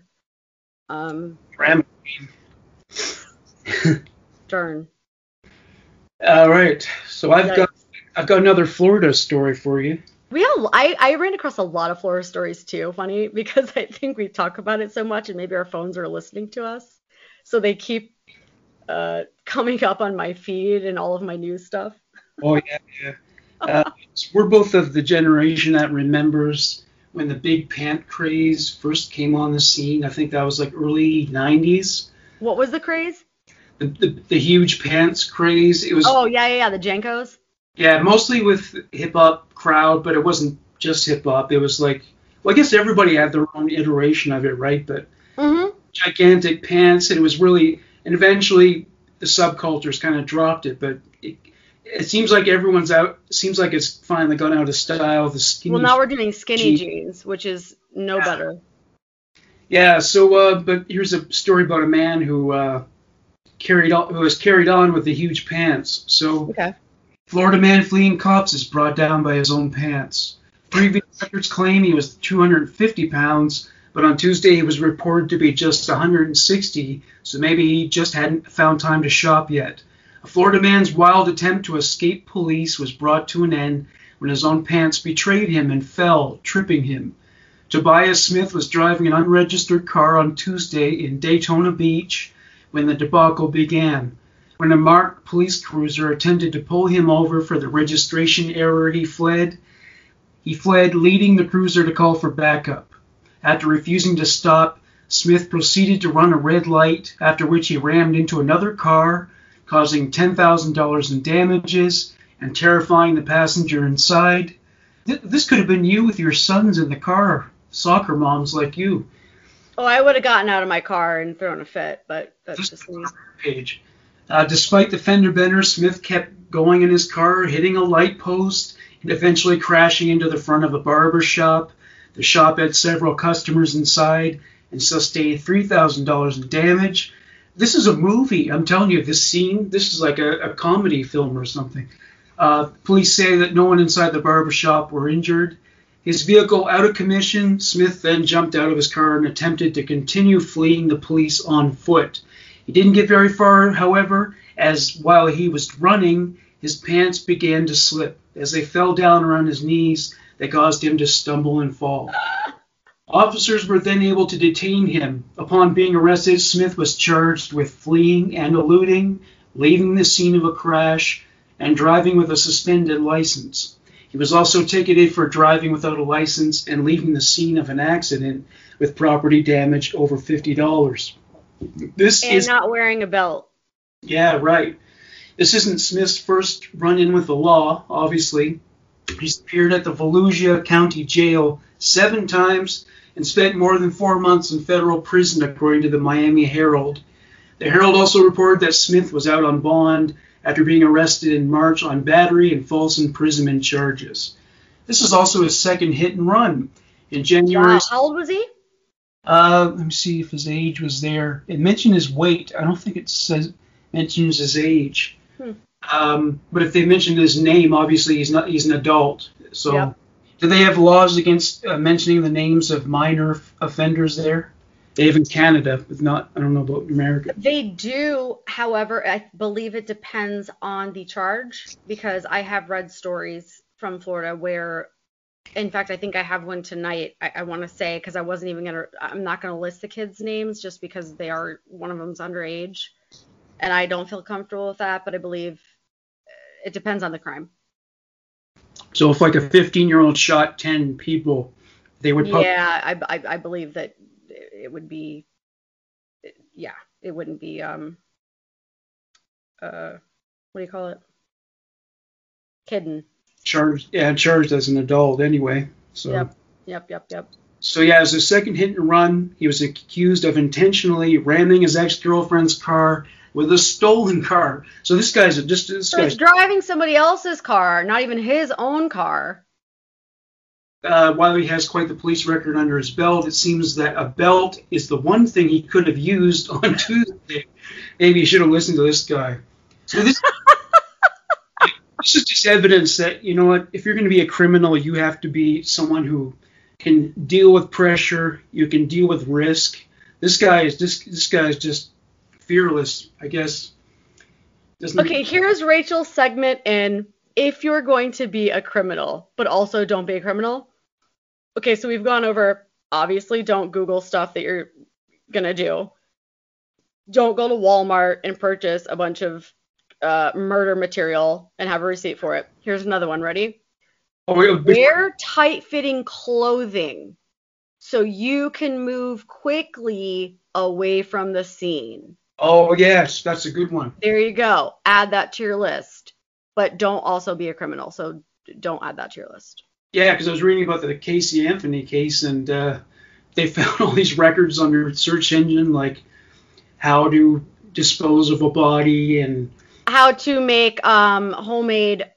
Darn. All right. So I've got another Florida story for you. I ran across a lot of Florida stories too. Funny, because I think we talk about it so much, and maybe our phones are listening to us, so they keep coming up on my feed and all of my news stuff. Oh yeah. So we're both of the generation that remembers when the big pant craze first came on the scene. I think that was like early 90s. What was the craze? The huge pants craze. It was. Oh yeah, the JNCOs. Yeah, mostly with hip hop crowd, but it wasn't just hip hop. It was like, well, I guess everybody had their own iteration of it, right? But gigantic pants, and it was really, and eventually the subcultures kind of dropped it, but it seems like everyone's out. Seems like it's finally gone out of style. The skinny. Well, now we're doing skinny jeans, which is no better. Yeah. So, but here's a story about a man who was carried on with the huge pants. So, Florida man fleeing cops is brought down by his own pants. Previous records claim he was 250 pounds, but on Tuesday he was reported to be just 160, so maybe he just hadn't found time to shop yet. A Florida man's wild attempt to escape police was brought to an end when his own pants betrayed him and fell, tripping him. Tobias Smith was driving an unregistered car on Tuesday in Daytona Beach when the debacle began. When a marked police cruiser attempted to pull him over for the registration error, he fled. He fled, leading the cruiser to call for backup. After refusing to stop, Smith proceeded to run a red light, after which he rammed into another car, causing $10,000 in damages and terrifying the passenger inside. This could have been you with your sons in the car, soccer moms like you. Oh, I would have gotten out of my car and thrown a fit, but that's just me. Page. Despite the fender bender, Smith kept going in his car, hitting a light post, and eventually crashing into the front of a barber shop. The shop had several customers inside and sustained $3,000 in damage. This is a movie. I'm telling you, this scene, this is like a comedy film or something. Police say that no one inside the barber shop were injured. His vehicle out of commission, Smith then jumped out of his car and attempted to continue fleeing the police on foot. He didn't get very far, however, as while he was running, his pants began to slip. As they fell down around his knees, they caused him to stumble and fall. Officers were then able to detain him. Upon being arrested, Smith was charged with fleeing and eluding, leaving the scene of a crash, and driving with a suspended license. He was also ticketed for driving without a license and leaving the scene of an accident with property damage over $50. Not wearing a belt. Yeah, right. This isn't Smith's first run-in with the law, obviously. He's appeared at the Volusia County Jail 7 times and spent more than 4 months in federal prison, according to the Miami Herald. The Herald also reported that Smith was out on bond after being arrested in March on battery and false imprisonment charges. This is also his second hit and run. In January... Wow. How old was he? Let me see if his age was there. It mentioned his weight. I don't think it mentions his age. But if they mentioned his name, obviously he's an adult. So, yep. Do they have laws against mentioning the names of minor offenders there? They have in Canada, but not. I don't know about America. They do, however, I believe it depends on the charge, because I have read stories from Florida where, in fact, I think I have one tonight. I want to say, because I'm not gonna list the kids' names just because one of them's underage, and I don't feel comfortable with that. But I believe it depends on the crime. So if like a 15-year-old shot 10 people, they would. Yeah, I believe that it would be. Yeah, it wouldn't be. What do you call it? Hidden. Charged as an adult anyway. So. Yep. So yeah, as a second hit and run, he was accused of intentionally ramming his ex-girlfriend's car with a stolen car. So this guy's he's driving somebody else's car, not even his own car. While he has quite the police record under his belt, it seems that a belt is the one thing he could have used on Tuesday. Maybe you should have listened to this guy. So this is just evidence that, you know what, if you're going to be a criminal, you have to be someone who can deal with pressure, you can deal with risk. This guy is just fearless, I guess. Okay, here's Rachel's segment in if you're going to be a criminal, but also don't be a criminal. Okay, so we've gone over, obviously, don't Google stuff that you're going to do. Don't go to Walmart and purchase a bunch of murder material and have a receipt for it. Here's another one. Ready? Wear tight-fitting clothing so you can move quickly away from the scene. Oh, yes, that's a good one. There you go. Add that to your list. But don't also be a criminal, so don't add that to your list. Yeah, because I was reading about the Casey Anthony case, and they found all these records on their search engine, like how to dispose of a body and how to make homemade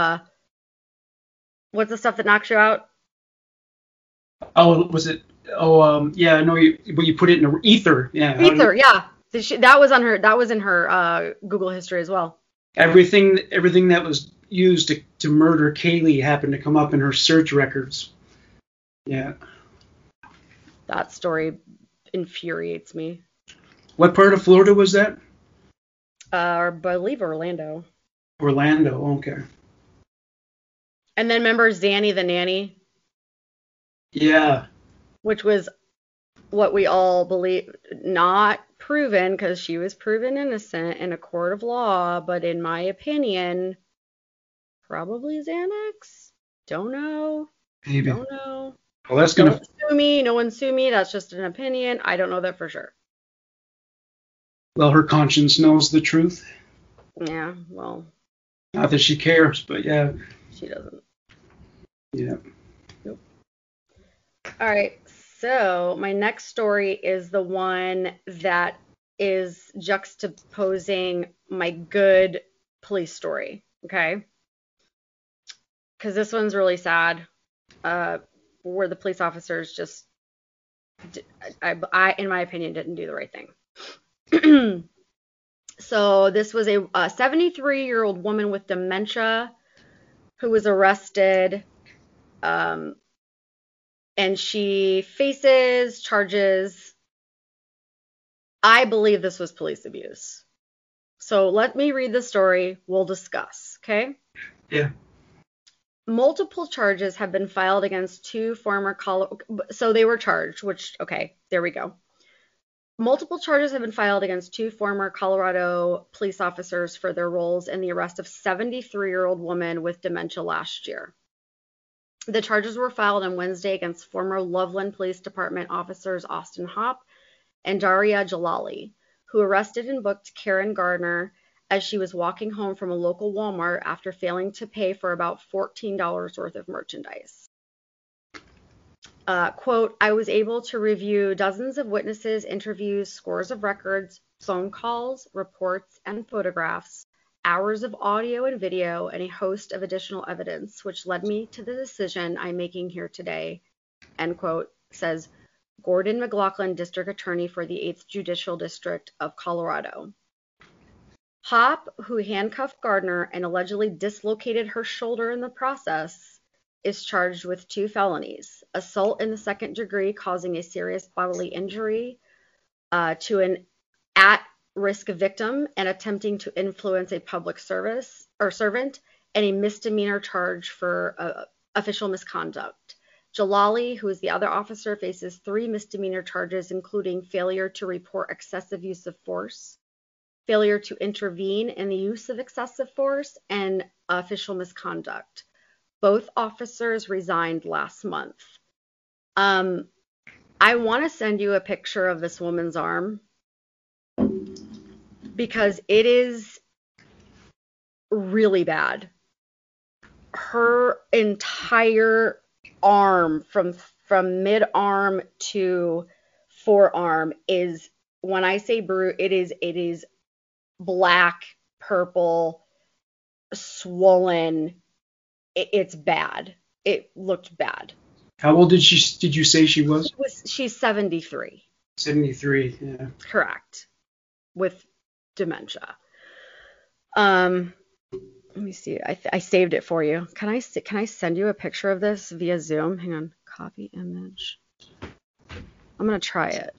what's the stuff that knocks you out? Oh, was it? Oh, yeah, no, you put it in ether. Yeah. Ether, yeah. That was in her Google history as well. Everything that was used to murder Kaylee happened to come up in her search records. Yeah. That story infuriates me. What part of Florida was that? I believe Orlando. Orlando, okay. And then remember Zanny the nanny? Yeah. Which was what we all believe, not proven, because she was proven innocent in a court of law, but in my opinion, probably Xanax. Don't know. Maybe. Don't know. Well, that's Don't sue me. No one sue me. That's just an opinion. I don't know that for sure. Well, her conscience knows the truth. Yeah, well. Not that she cares, but yeah. She doesn't. Yeah. Nope. All right. So my next story is the one that is juxtaposing my good police story. Okay. Because this one's really sad. Where the police officers just, in my opinion, didn't do the right thing. So this was a 73-year-old woman with dementia who was arrested, and she faces charges. I believe this was police abuse. So let me read the story. We'll discuss, okay? Yeah. Multiple charges have been filed against two former so they were charged, which, okay, there we go. Multiple charges have been filed against two former Colorado police officers for their roles in the arrest of 73-year-old woman with dementia last year. The charges were filed on Wednesday against former Loveland Police Department officers Austin Hopp and Daria Jalali, who arrested and booked Karen Gardner as she was walking home from a local Walmart after failing to pay for about $14 worth of merchandise. Quote, I was able to review dozens of witnesses, interviews, scores of records, phone calls, reports, and photographs, hours of audio and video, and a host of additional evidence, which led me to the decision I'm making here today, end quote, says Gordon McLaughlin, District Attorney for the 8th Judicial District of Colorado. Hopp, who handcuffed Gardner and allegedly dislocated her shoulder in the process, is charged with 2 felonies: assault in the second degree causing a serious bodily injury to an at-risk victim and attempting to influence a public service or servant, and a misdemeanor charge for official misconduct. Jalali, who is the other officer, faces 3 misdemeanor charges, including failure to report excessive use of force, failure to intervene in the use of excessive force, and official misconduct. Both officers resigned last month. I want to send you a picture of this woman's arm because it is really bad. Her entire arm from mid-arm to forearm is, when I say it is black, purple, swollen. It's bad. It looked bad. How old did you say she was? She's 73. 73, yeah. Correct. With dementia. Let me see. I saved it for you. Can I send you a picture of this via Zoom? Hang on. Copy image. I'm gonna try it.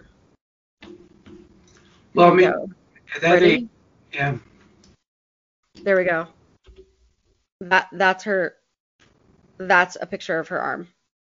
Well, I mean, Ready? Yeah. There we go. That's her. That's a picture of her arm.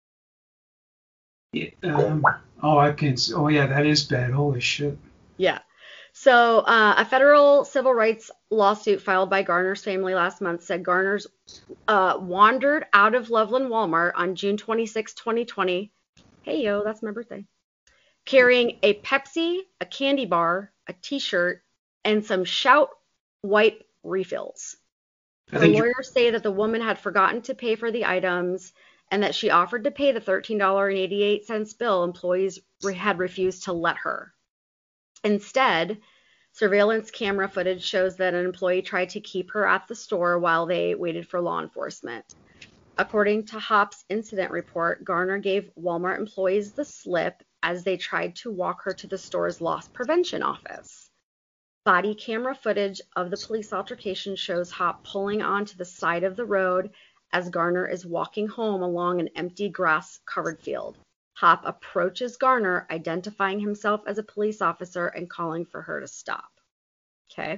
Yeah, I can. Oh yeah, that is bad. Holy shit. Yeah. So a federal civil rights lawsuit filed by Garner's family last month said Garner's wandered out of Loveland Walmart on June 26, 2020. Hey, yo, that's my birthday. Carrying a Pepsi, a candy bar, a t-shirt, and some Shout wipe refills. The lawyers say that the woman had forgotten to pay for the items and that she offered to pay the $13.88 bill. Employees had refused to let her. Instead, surveillance camera footage shows that an employee tried to keep her at the store while they waited for law enforcement. According to Hopp's incident report, Garner gave Walmart employees the slip as they tried to walk her to the store's loss prevention office. Body camera footage of the police altercation shows Hopp pulling onto the side of the road as Garner is walking home along an empty grass-covered field. Hopp approaches Garner, identifying himself as a police officer and calling for her to stop. Okay?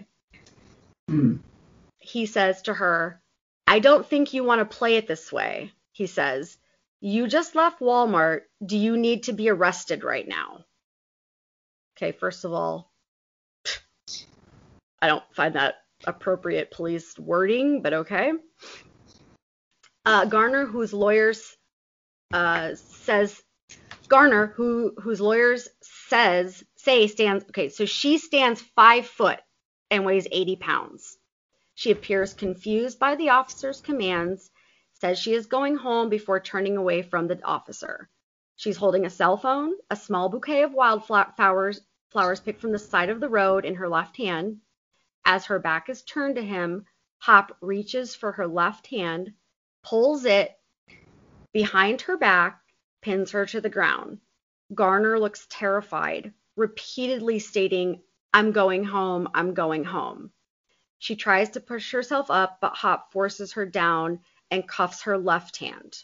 He says to her, I don't think you want to play it this way. He says, you just left Walmart. Do you need to be arrested right now? Okay, first of all, I don't find that appropriate police wording, but okay. Garner, whose lawyers say stands, okay, so she stands 5 foot and weighs 80 pounds. She appears confused by the officer's commands, says she is going home before turning away from the officer. She's holding a cell phone, a small bouquet of flowers picked from the side of the road in her left hand. As her back is turned to him, Hopp reaches for her left hand, pulls it behind her back, pins her to the ground. Garner looks terrified, repeatedly stating, I'm going home, I'm going home. She tries to push herself up, but Hopp forces her down and cuffs her left hand.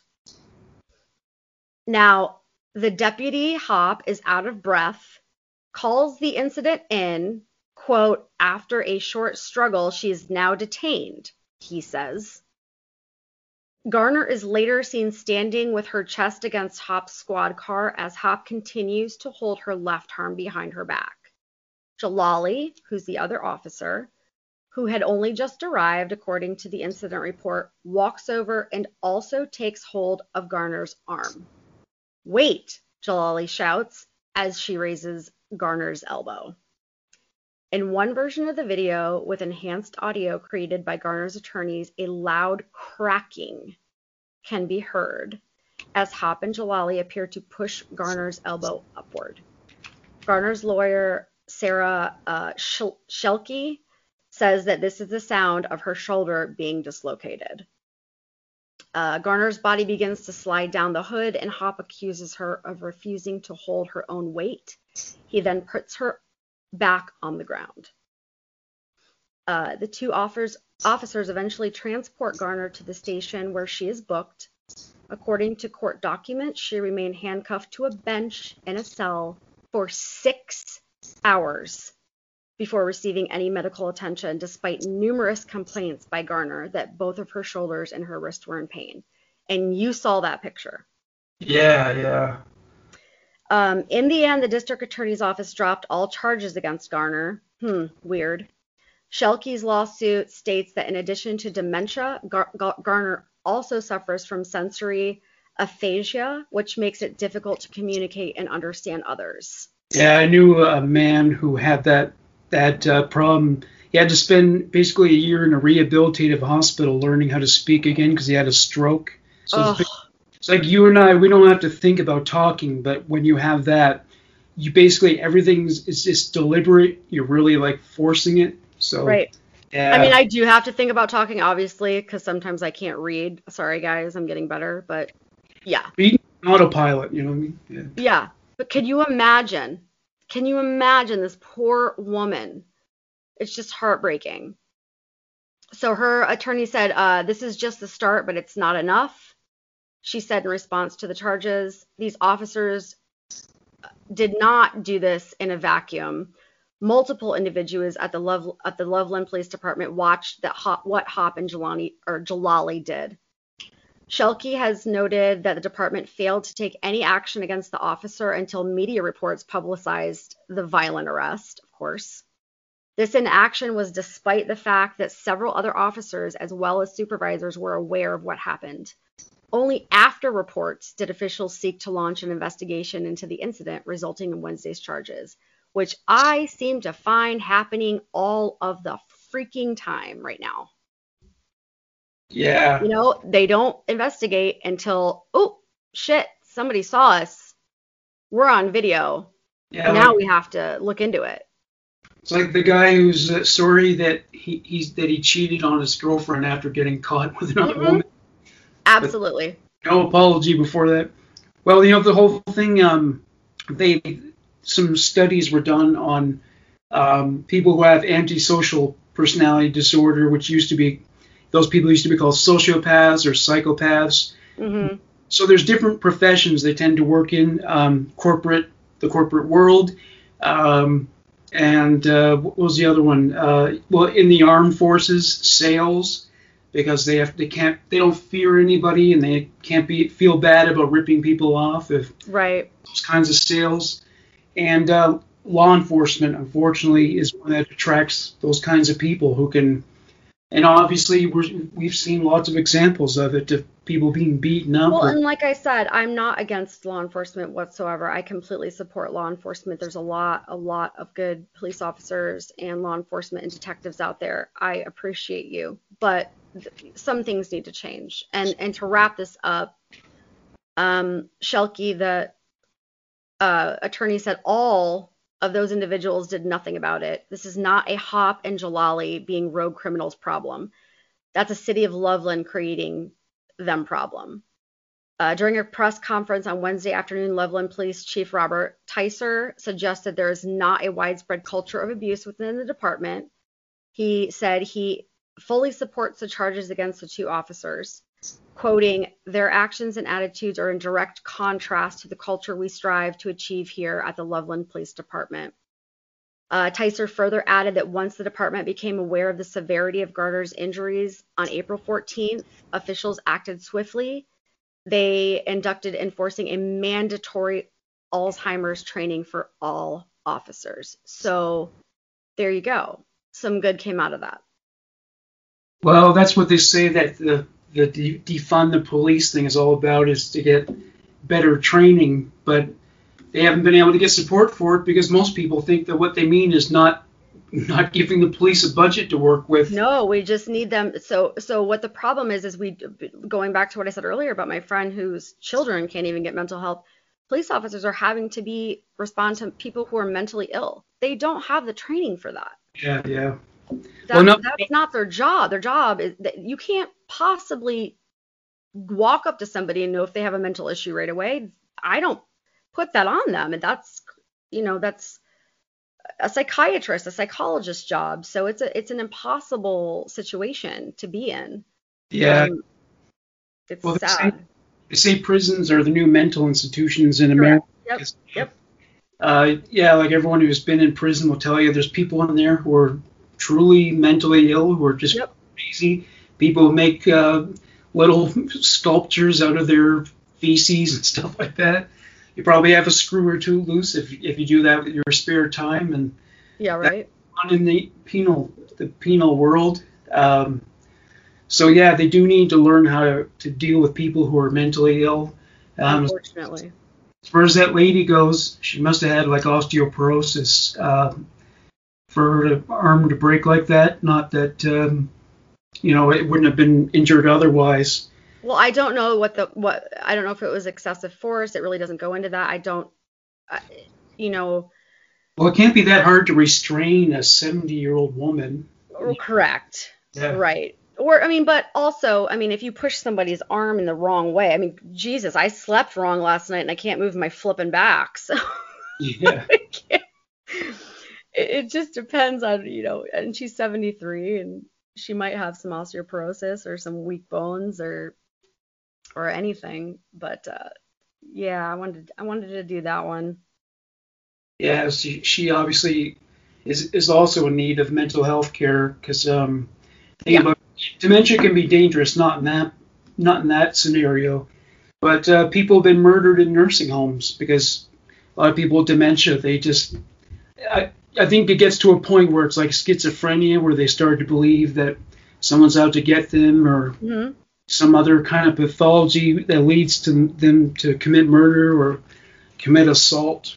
Now, the deputy, Hopp, is out of breath, calls the incident in, quote, after a short struggle, she is now detained, he says. Garner is later seen standing with her chest against Hopp's squad car as Hopp continues to hold her left arm behind her back. Jalali, who's the other officer, who had only just arrived, according to the incident report, walks over and also takes hold of Garner's arm. Wait, Jalali shouts as she raises Garner's elbow. In one version of the video with enhanced audio created by Garner's attorneys, a loud cracking can be heard as Hopp and Jalali appear to push Garner's elbow upward. Garner's lawyer, Sarah Shelke, says that this is the sound of her shoulder being dislocated. Garner's body begins to slide down the hood, and Hopp accuses her of refusing to hold her own weight. He then puts her back on the ground. The two officers eventually transport Garner to the station where she is booked. According to court documents, she remained handcuffed to a bench in a cell for 6 hours before receiving any medical attention, despite numerous complaints by Garner that both of her shoulders and her wrist were in pain. And you saw that picture. Yeah. In the end, the district attorney's office dropped all charges against Garner. Weird. Shelke's lawsuit states that in addition to dementia, Garner also suffers from sensory aphasia, which makes it difficult to communicate and understand others. Yeah, I knew a man who had that problem. He had to spend basically a year in a rehabilitative hospital learning how to speak again because he had a stroke. So it's like you and I, we don't have to think about talking, but when you have that, you basically, everything's just deliberate. You're really like forcing it. So right. Yeah. I mean, I do have to think about talking, obviously, because sometimes I can't read. Sorry, guys, I'm getting better, but yeah. Being autopilot, you know what I mean? Yeah. But can you imagine this poor woman? It's just heartbreaking. So her attorney said, this is just the start, but it's not enough. She said in response to the charges, these officers did not do this in a vacuum. Multiple individuals at the Loveland Police Department watched what Hopp and Jalali did. Shelke has noted that the department failed to take any action against the officer until media reports publicized the violent arrest, of course. This inaction was despite the fact that several other officers as well as supervisors were aware of what happened. Only after reports did officials seek to launch an investigation into the incident, resulting in Wednesday's charges, which I seem to find happening all of the freaking time right now. Yeah. You know, they don't investigate until, oh, shit, somebody saw us. We're on video. Yeah. Now we have to look into it. It's like the guy who's sorry that he cheated on his girlfriend after getting caught with another woman. Absolutely. But no apology before that. Well, you know, the whole thing, some studies were done on people who have antisocial personality disorder, which those people used to be called sociopaths or psychopaths. Mm-hmm. So there's different professions they tend to work in, the corporate world. And what was the other one? Well, in the armed forces, sales, because they don't fear anybody and they can't feel bad about ripping people off. Right. Those kinds of sales. And law enforcement, unfortunately, is one that attracts those kinds of people who can. And obviously, we've seen lots of examples of it, of people being beaten up. Well, and like I said, I'm not against law enforcement whatsoever. I completely support law enforcement. There's a lot of good police officers and law enforcement and detectives out there. I appreciate you, but some things need to change. And to wrap this up, Shelke, the attorney, said all of those individuals did nothing about it. This is not a Hopp and Jalali being rogue criminals problem. That's a city of Loveland creating them problem. During a press conference on Wednesday afternoon, Loveland Police Chief Robert Ticer suggested there is not a widespread culture of abuse within the department. He said he fully supports the charges against the two officers, quoting, "Their actions and attitudes are in direct contrast to the culture we strive to achieve here at the Loveland Police Department." Ticer further added that once the department became aware of the severity of Garner's injuries on April 14th, officials acted swiftly. They inducted enforcing a mandatory Alzheimer's training for all officers. So there you go. Some good came out of that. Well, that's what they say that the defund the police thing is all about, is to get better training, but they haven't been able to get support for it because most people think that what they mean is not not giving the police a budget to work with. No, we just need them. So what the problem is we, going back to what I said earlier about my friend whose children can't even get mental health, police officers are having to respond to people who are mentally ill. They don't have the training for that. Yeah. That's not their job. Their job is that you can't possibly walk up to somebody and know if they have a mental issue right away. I don't put that on them. And that's a psychiatrist, a psychologist's job. So it's an impossible situation to be in. Yeah. It's sad. They say prisons are the new mental institutions in America. Yep. Like everyone who's been in prison will tell you, there's people in there who are truly mentally ill, who are just crazy. People who make little sculptures out of their feces and stuff like that. You probably have a screw or two loose if you do that with your spare time. And yeah, right. That's in the penal world. So yeah, they do need to learn how to deal with people who are mentally ill. Unfortunately. As far as that lady goes, she must have had like osteoporosis for her arm to break like that. Not that it wouldn't have been injured otherwise. Well, I don't know I don't know if it was excessive force. It really doesn't go into that. Well, it can't be that hard to restrain a 70-year-old woman. Correct. Yeah. Right. Or, but also, if you push somebody's arm in the wrong way, Jesus, I slept wrong last night and I can't move my flipping back. So yeah. It just depends on, and she's 73 and she might have some osteoporosis or some weak bones or anything. But I wanted to do that one. Yeah, she obviously is also in need of mental health care because dementia can be dangerous, not in that scenario, but people have been murdered in nursing homes because a lot of people with dementia, they just, I think it gets to a point where it's like schizophrenia, where they start to believe that someone's out to get them or some other kind of pathology that leads to them to commit murder or commit assault.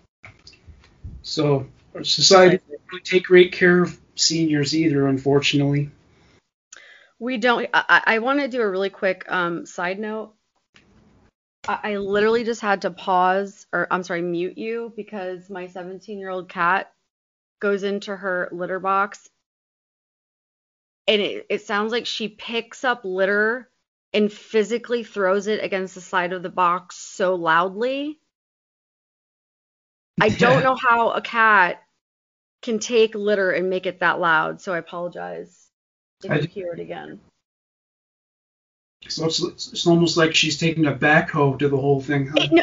So our society doesn't really take great care of seniors either, unfortunately. We don't. I want to do a really quick side note. I literally just had to mute you because my 17-year-old cat goes into her litter box and it sounds like she picks up litter and physically throws it against the side of the box so loudly. I don't know how a cat can take litter and make it that loud, so I apologize if you hear it again. So it's almost like she's taking a backhoe to the whole thing, huh?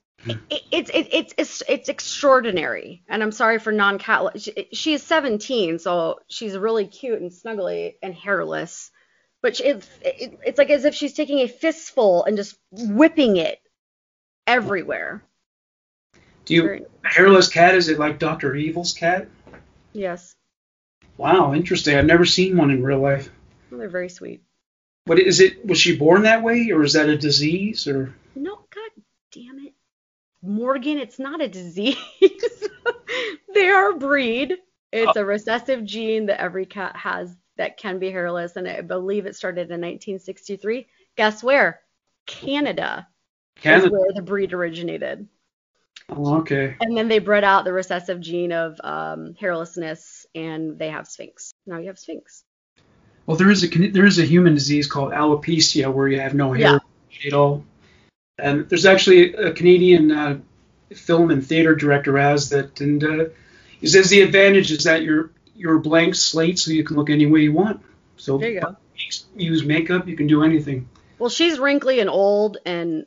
It's extraordinary, and I'm sorry for non-cat. She is 17, so she's really cute and snuggly and hairless. But it's like as if she's taking a fistful and just whipping it everywhere. A hairless cat, is it like Dr. Evil's cat? Yes. Wow, interesting. I've never seen one in real life. Well, they're very sweet. What is it? Was she born that way, or is that a disease? Or no, God damn it, Morgan, it's not a disease. They are a breed. It's a recessive gene that every cat has that can be hairless, and I believe it started in 1963. Guess where? Canada is where the breed originated. Oh, okay. And then they bred out the recessive gene of hairlessness, and they have Sphinx. Now you have Sphinx. Well, there is a human disease called alopecia where you have no hair at all. And there's actually a Canadian film and theater director has that, and he says the advantage is that you're a blank slate, so you can look any way you want. So there you go. Use makeup, you can do anything. Well, she's wrinkly and old, and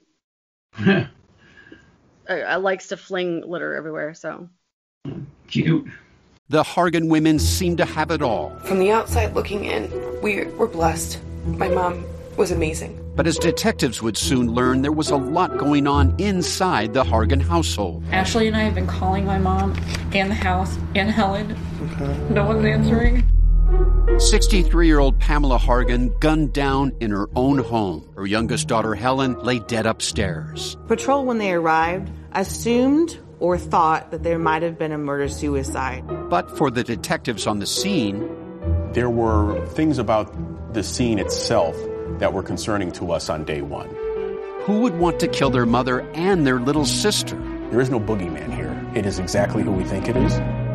likes to fling litter everywhere. So cute. The Hargan women seem to have it all. From the outside looking in, we were blessed. My mom was amazing. But as detectives would soon learn, there was a lot going on inside the Hargan household. Ashley and I have been calling my mom and the house and Helen. Okay. No one's answering. 63-year-old Pamela Hargan gunned down in her own home. Her youngest daughter, Helen, lay dead upstairs. Patrol, when they arrived, assumed or thought that there might have been a murder-suicide. But for the detectives on the scene, there were things about the scene itself that were concerning to us on day one. Who would want to kill their mother and their little sister? There is no boogeyman here. It is exactly who we think it is.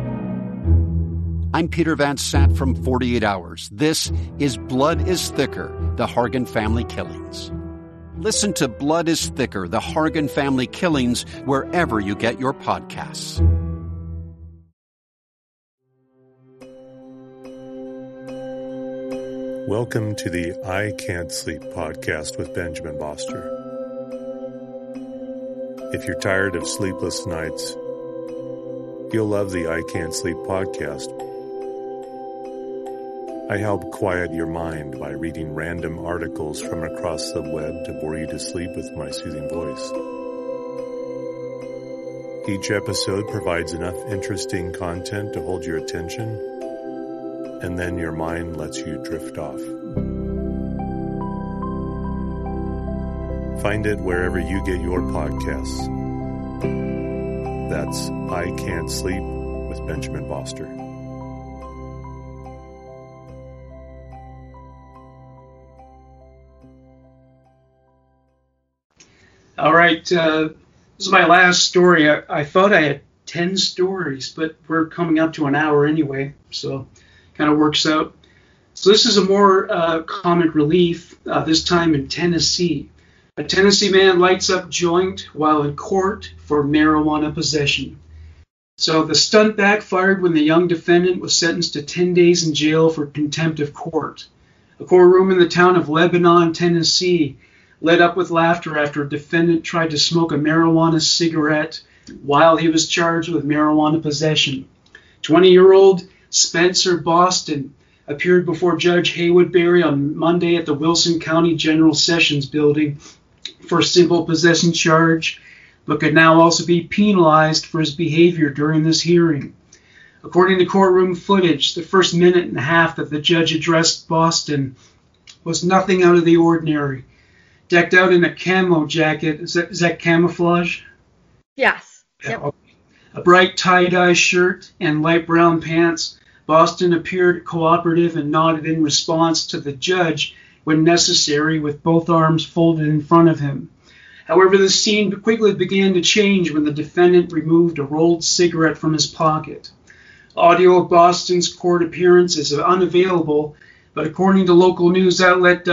I'm Peter Van Sant from 48 Hours. This is Blood is Thicker, the Hargan Family Killings. Listen to Blood is Thicker, the Hargan Family Killings, wherever you get your podcasts. Welcome to the I Can't Sleep podcast with Benjamin Boster. If you're tired of sleepless nights, you'll love the I Can't Sleep podcast. I help quiet your mind by reading random articles from across the web to bore you to sleep with my soothing voice. Each episode provides enough interesting content to hold your attention, and then your mind lets you drift off. Find it wherever you get your podcasts. That's I Can't Sleep with Benjamin Boster. All right, this is my last story. I thought I had 10 stories, but we're coming up to an hour anyway, so kind of works out. So this is a more comic relief, this time in Tennessee. A Tennessee man lights up joint while in court for marijuana possession. So the stunt backfired when the young defendant was sentenced to 10 days in jail for contempt of court. A courtroom in the town of Lebanon, Tennessee, lit up with laughter after a defendant tried to smoke a marijuana cigarette while he was charged with marijuana possession. 20-year-old Spencer Boston appeared before Judge Haywood Berry on Monday at the Wilson County General Sessions Building for a simple possession charge, but could now also be penalized for his behavior during this hearing. According to courtroom footage, the first minute and a half that the judge addressed Boston was nothing out of the ordinary. Decked out in a camo jacket. Is that camouflage? Yes. Yep. Okay. A bright tie-dye shirt and light brown pants, Boston appeared cooperative and nodded in response to the judge when necessary, with both arms folded in front of him. However, the scene quickly began to change when the defendant removed a rolled cigarette from his pocket. Audio of Boston's court appearance is unavailable, but according to local news outlet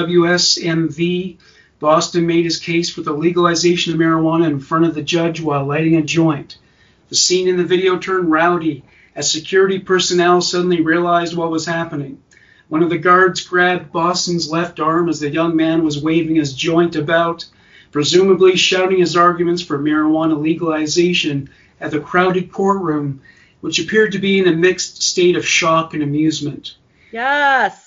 WSMV, Boston made his case for the legalization of marijuana in front of the judge while lighting a joint. The scene in the video turned rowdy as security personnel suddenly realized what was happening. One of the guards grabbed Boston's left arm as the young man was waving his joint about, presumably shouting his arguments for marijuana legalization at the crowded courtroom, which appeared to be in a mixed state of shock and amusement. Yes.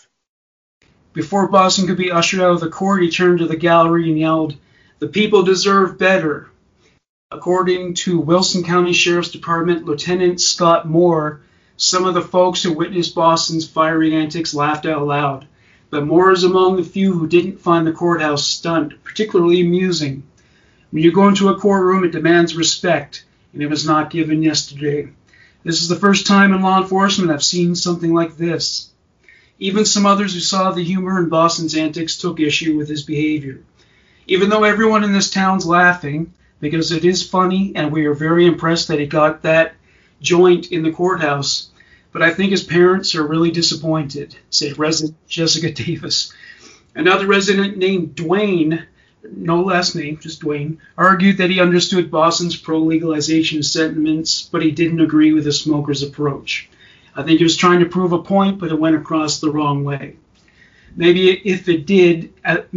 Before Boston could be ushered out of the court, he turned to the gallery and yelled, "The people deserve better." According to Wilson County Sheriff's Department Lieutenant Scott Moore, some of the folks who witnessed Boston's fiery antics laughed out loud, but Moore is among the few who didn't find the courthouse stunt particularly amusing. When you go into a courtroom, it demands respect, and it was not given yesterday. This is the first time in law enforcement I've seen something like this. Even some others who saw the humor in Boston's antics took issue with his behavior. Even though everyone in this town's laughing, because it is funny and we are very impressed that he got that joint in the courthouse, but I think his parents are really disappointed, said resident Jessica Davis. Another resident named Dwayne, no last name, just Dwayne, argued that he understood Boston's pro-legalization sentiments, but he didn't agree with the smoker's approach. I think he was trying to prove a point, but it went across the wrong way. Maybe if it did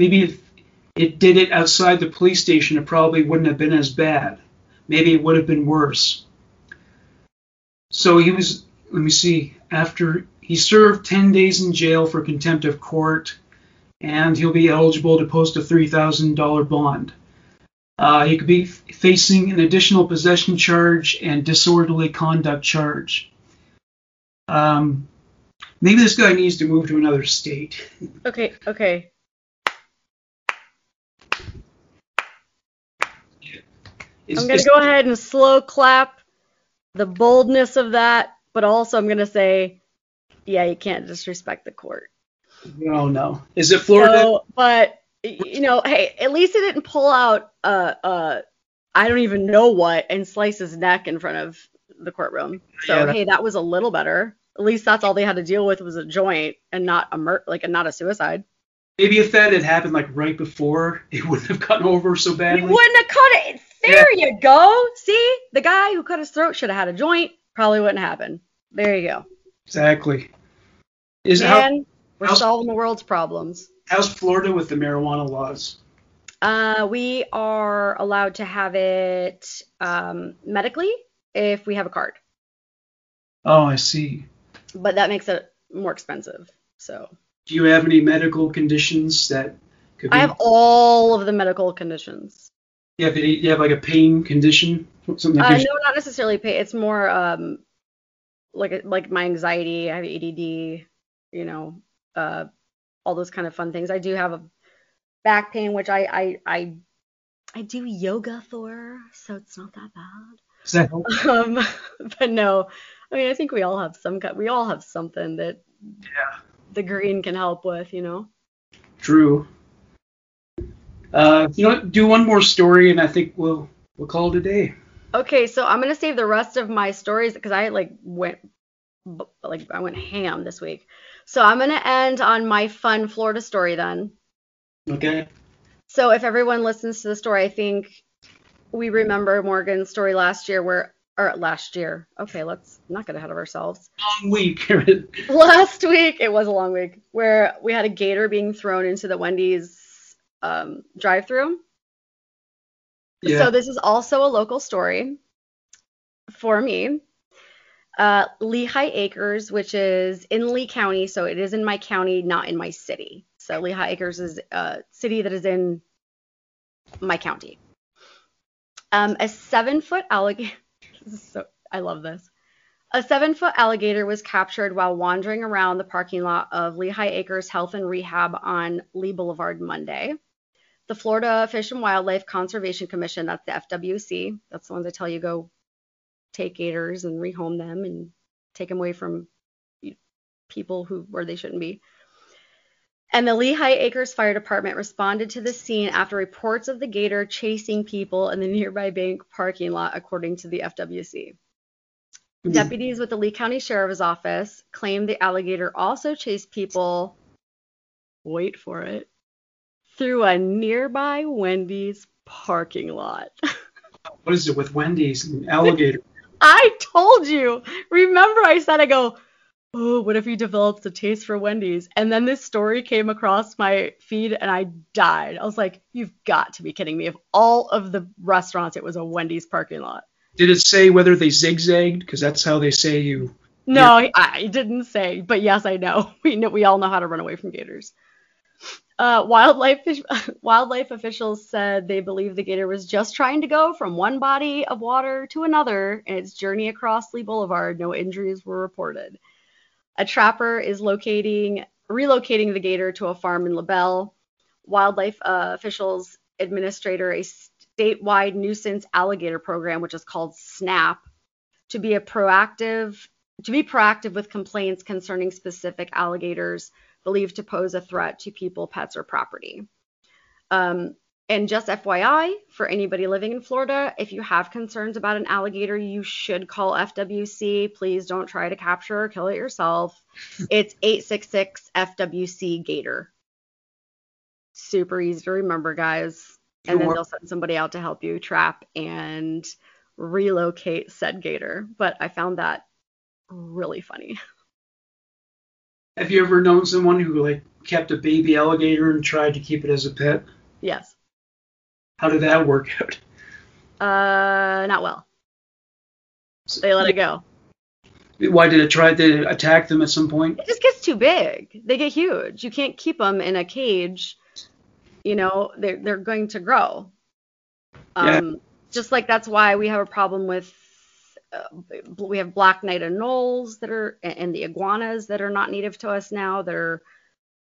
it outside the police station, it probably wouldn't have been as bad. Maybe it would have been worse. So he was, after he served 10 days in jail for contempt of court, and he'll be eligible to post a $3,000 bond. He could be facing an additional possession charge and disorderly conduct charge. Maybe this guy needs to move to another state. Okay. I'm going to go ahead and slow clap the boldness of that, but also I'm going to say, yeah, you can't disrespect the court. No. Is it Florida? So, but, you know, hey, at least it didn't pull out I don't even know what and slice his neck in front of the courtroom. So, hey, that was a little better. At least that's all they had to deal with was a joint and not not a suicide. Maybe if that had happened like right before, it wouldn't have gotten over so badly. He wouldn't have cut it. There you go. See, the guy who cut his throat should have had a joint. Probably wouldn't happen. There you go. Exactly. We're solving the world's problems. How's Florida with the marijuana laws? We are allowed to have it medically if we have a card. Oh, I see. But that makes it more expensive. So. Do you have any medical conditions that could be? I have all of the medical conditions. You have like a pain condition? Something no, not necessarily pain. It's more like my anxiety. I have ADD. You know, all those kind of fun things. I do have a back pain, which I do yoga for, so it's not that bad. Does that help? But no, I mean, I think we all have something that the green can help with, you know. True. You know what? Do one more story, and I think we'll call it a day. Okay, so I'm gonna save the rest of my stories because I went ham this week. So I'm gonna end on my fun Florida story then. Okay. So if everyone listens to the story, I think we remember Morgan's story last year. Okay, let's not get ahead of ourselves. Long week. Last week, it was a long week, where we had a gator being thrown into the Wendy's drive-thru. Yeah. So this is also a local story for me. Lehigh Acres, which is in Lee County, so it is in my county, not in my city. So Lehigh Acres is a city that is in my county. A 7-foot alligator. I love this. A 7-foot alligator was captured while wandering around the parking lot of Lehigh Acres Health and Rehab on Lee Boulevard Monday. The Florida Fish and Wildlife Conservation Commission, that's the FWC, that's the ones that tell you go take gators and rehome them and take them away from people where they shouldn't be. And the Lehigh Acres Fire Department responded to the scene after reports of the gator chasing people in the nearby bank parking lot, according to the FWC. Mm-hmm. Deputies with the Lee County Sheriff's Office claimed the alligator also chased people, wait for it, through a nearby Wendy's parking lot. What is it with Wendy's and alligator? I told you. Remember I said, oh, what if he develops a taste for Wendy's? And then this story came across my feed and I died. I was like, you've got to be kidding me. Of all of the restaurants, it was a Wendy's parking lot. Did it say whether they zigzagged? Because that's how they say you. No, I didn't say. But yes, I know. We all know how to run away from gators. Wildlife officials said they believe the gator was just trying to go from one body of water to another in its journey across Lee Boulevard. No injuries were reported. A trapper is relocating the gator to a farm in LaBelle. Wildlife officials administer a statewide nuisance alligator program, which is called SNAP, to be proactive with complaints concerning specific alligators believed to pose a threat to people, pets, or property. And just FYI, for anybody living in Florida, if you have concerns about an alligator, you should call FWC. Please don't try to capture or kill it yourself. It's 866-FWC-GATOR. Super easy to remember, guys. And then they'll send somebody out to help you trap and relocate said gator. But I found that really funny. Have you ever known someone who kept a baby alligator and tried to keep it as a pet? Yes. How did that work out? Not well. They let it go. Why did it try to attack them at some point? It just gets too big. They get huge. You can't keep them in a cage. You know, they're going to grow. Just like that's why we have a problem with we have black knight anoles and the iguanas that are not native to us now. They're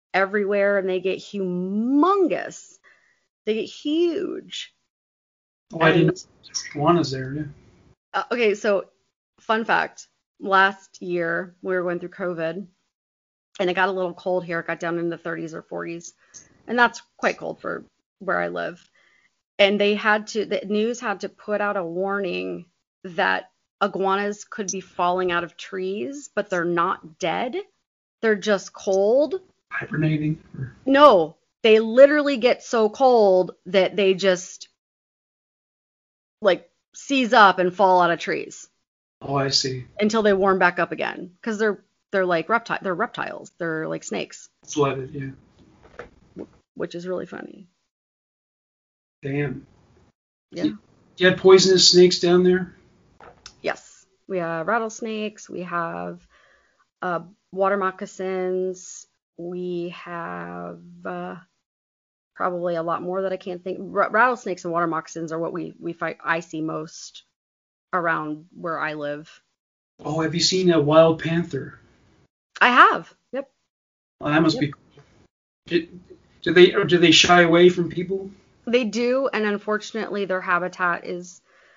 everywhere and they get humongous. They get huge. Oh, I didn't know iguanas there. Yeah. Okay, so fun fact. Last year, we were going through COVID, and it got a little cold here. It got down in the 30s or 40s, and that's quite cold for where I live. And the news had to put out a warning that iguanas could be falling out of trees, but they're not dead. They're just cold. Hibernating? No, they literally get so cold that they just like seize up and fall out of trees. Oh, I see. Until they warm back up again, because they're like reptiles. They're like snakes. Blooded, yeah. Which is really funny. Damn. Yeah. You had poisonous snakes down there? Yes. We have rattlesnakes. We have water moccasins. We have probably a lot more that I can't think. Rattlesnakes and water moccasins are what we fight. I see most around where I live. Oh, have you seen a wild panther? I have. Yep. Oh, that must be cool. Do they shy away from people? They do, and unfortunately, their habitat is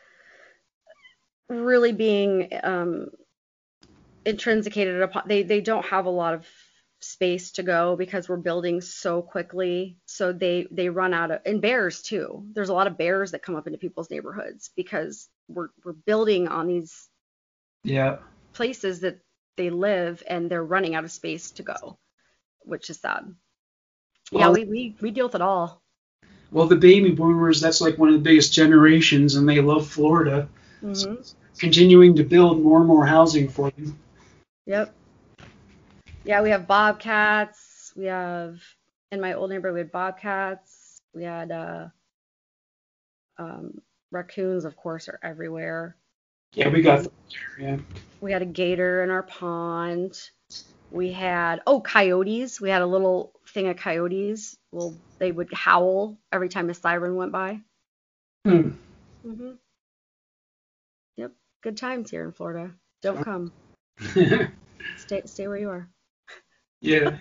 really being intrinsicated upon. They don't have a lot of space to go because we're building so quickly. So they run out of, and bears too. There's a lot of bears that come up into people's neighborhoods because we're building on these places that they live, and they're running out of space to go, which is sad. Well, yeah, we deal with it all. Well, the baby boomers, that's like one of the biggest generations, and they love Florida. Mm-hmm. So continuing to build more and more housing for them. Yep. Yeah, we have bobcats. We have, in my old neighborhood, we had bobcats. We had raccoons, of course, are everywhere. Yeah, we got them there, yeah. We had a gator in our pond. We had, coyotes. We had a little thing of coyotes. Well, they would howl every time a siren went by. Mm-hmm. Yep. Good times here in Florida. Don't come. Stay where you are. Yeah.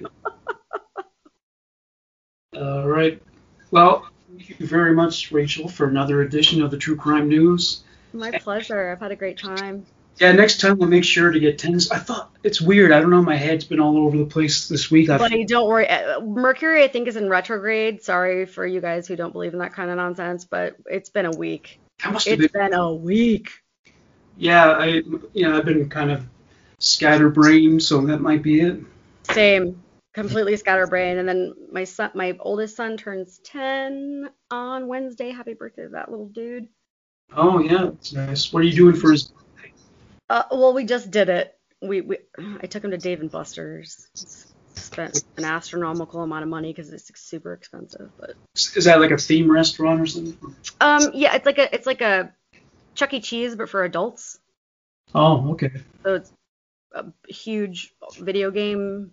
All right. Well, thank you very much, Rachel, for another edition of the True Crime News. My pleasure. I've had a great time. Yeah, next time we'll make sure to get 10. I thought it's weird. I don't know. My head's been all over the place this week. Buddy, don't worry. Mercury, I think, is in retrograde. Sorry for you guys who don't believe in that kind of nonsense, but it's been a week. It's been a week. Yeah, I've been kind of scatterbrained, so that might be it. Same. Completely scatterbrained. And then my oldest son turns 10 on Wednesday. Happy birthday to that little dude. Oh, yeah. That's nice. What are you doing for his birthday? Well, we just did it. I took him to Dave & Buster's. Spent an astronomical amount of money because it's super expensive. But is that like a theme restaurant or something? Yeah, it's like a Chuck E. Cheese, but for adults. Oh, okay. So it's a huge video game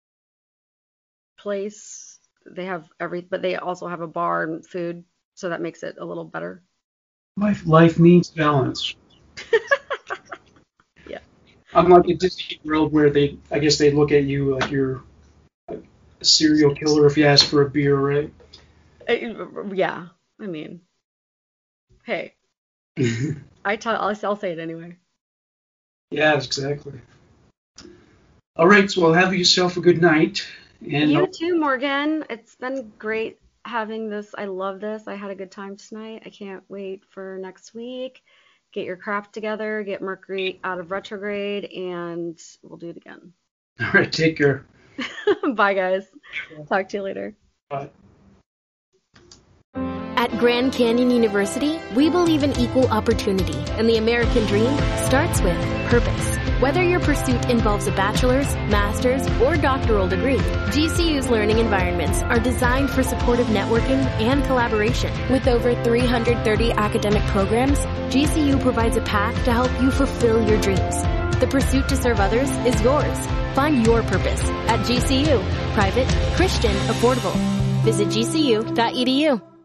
place. They have but they also have a bar and food, so that makes it a little better. Life needs balance. Yeah. Unlike a Disney World where they look at you like you're a serial killer if you ask for a beer, right? Yeah. I mean, hey. I'll say it anyway. Yeah, exactly. All right, so have yourself a good night. And you too, Morgan. It's been great having this. I love this. I had a good time tonight. I can't wait for next week. Get your crap together, get Mercury out of retrograde, and we'll do it again. All right, take care. Bye, guys. Talk to you later. Bye. At Grand Canyon University, we believe in equal opportunity, and the American dream starts with purpose. Whether your pursuit involves a bachelor's, master's, or doctoral degree, GCU's learning environments are designed for supportive networking and collaboration. With over 330 academic programs, GCU provides a path to help you fulfill your dreams. The pursuit to serve others is yours. Find your purpose at GCU. Private, Christian, affordable. Visit gcu.edu.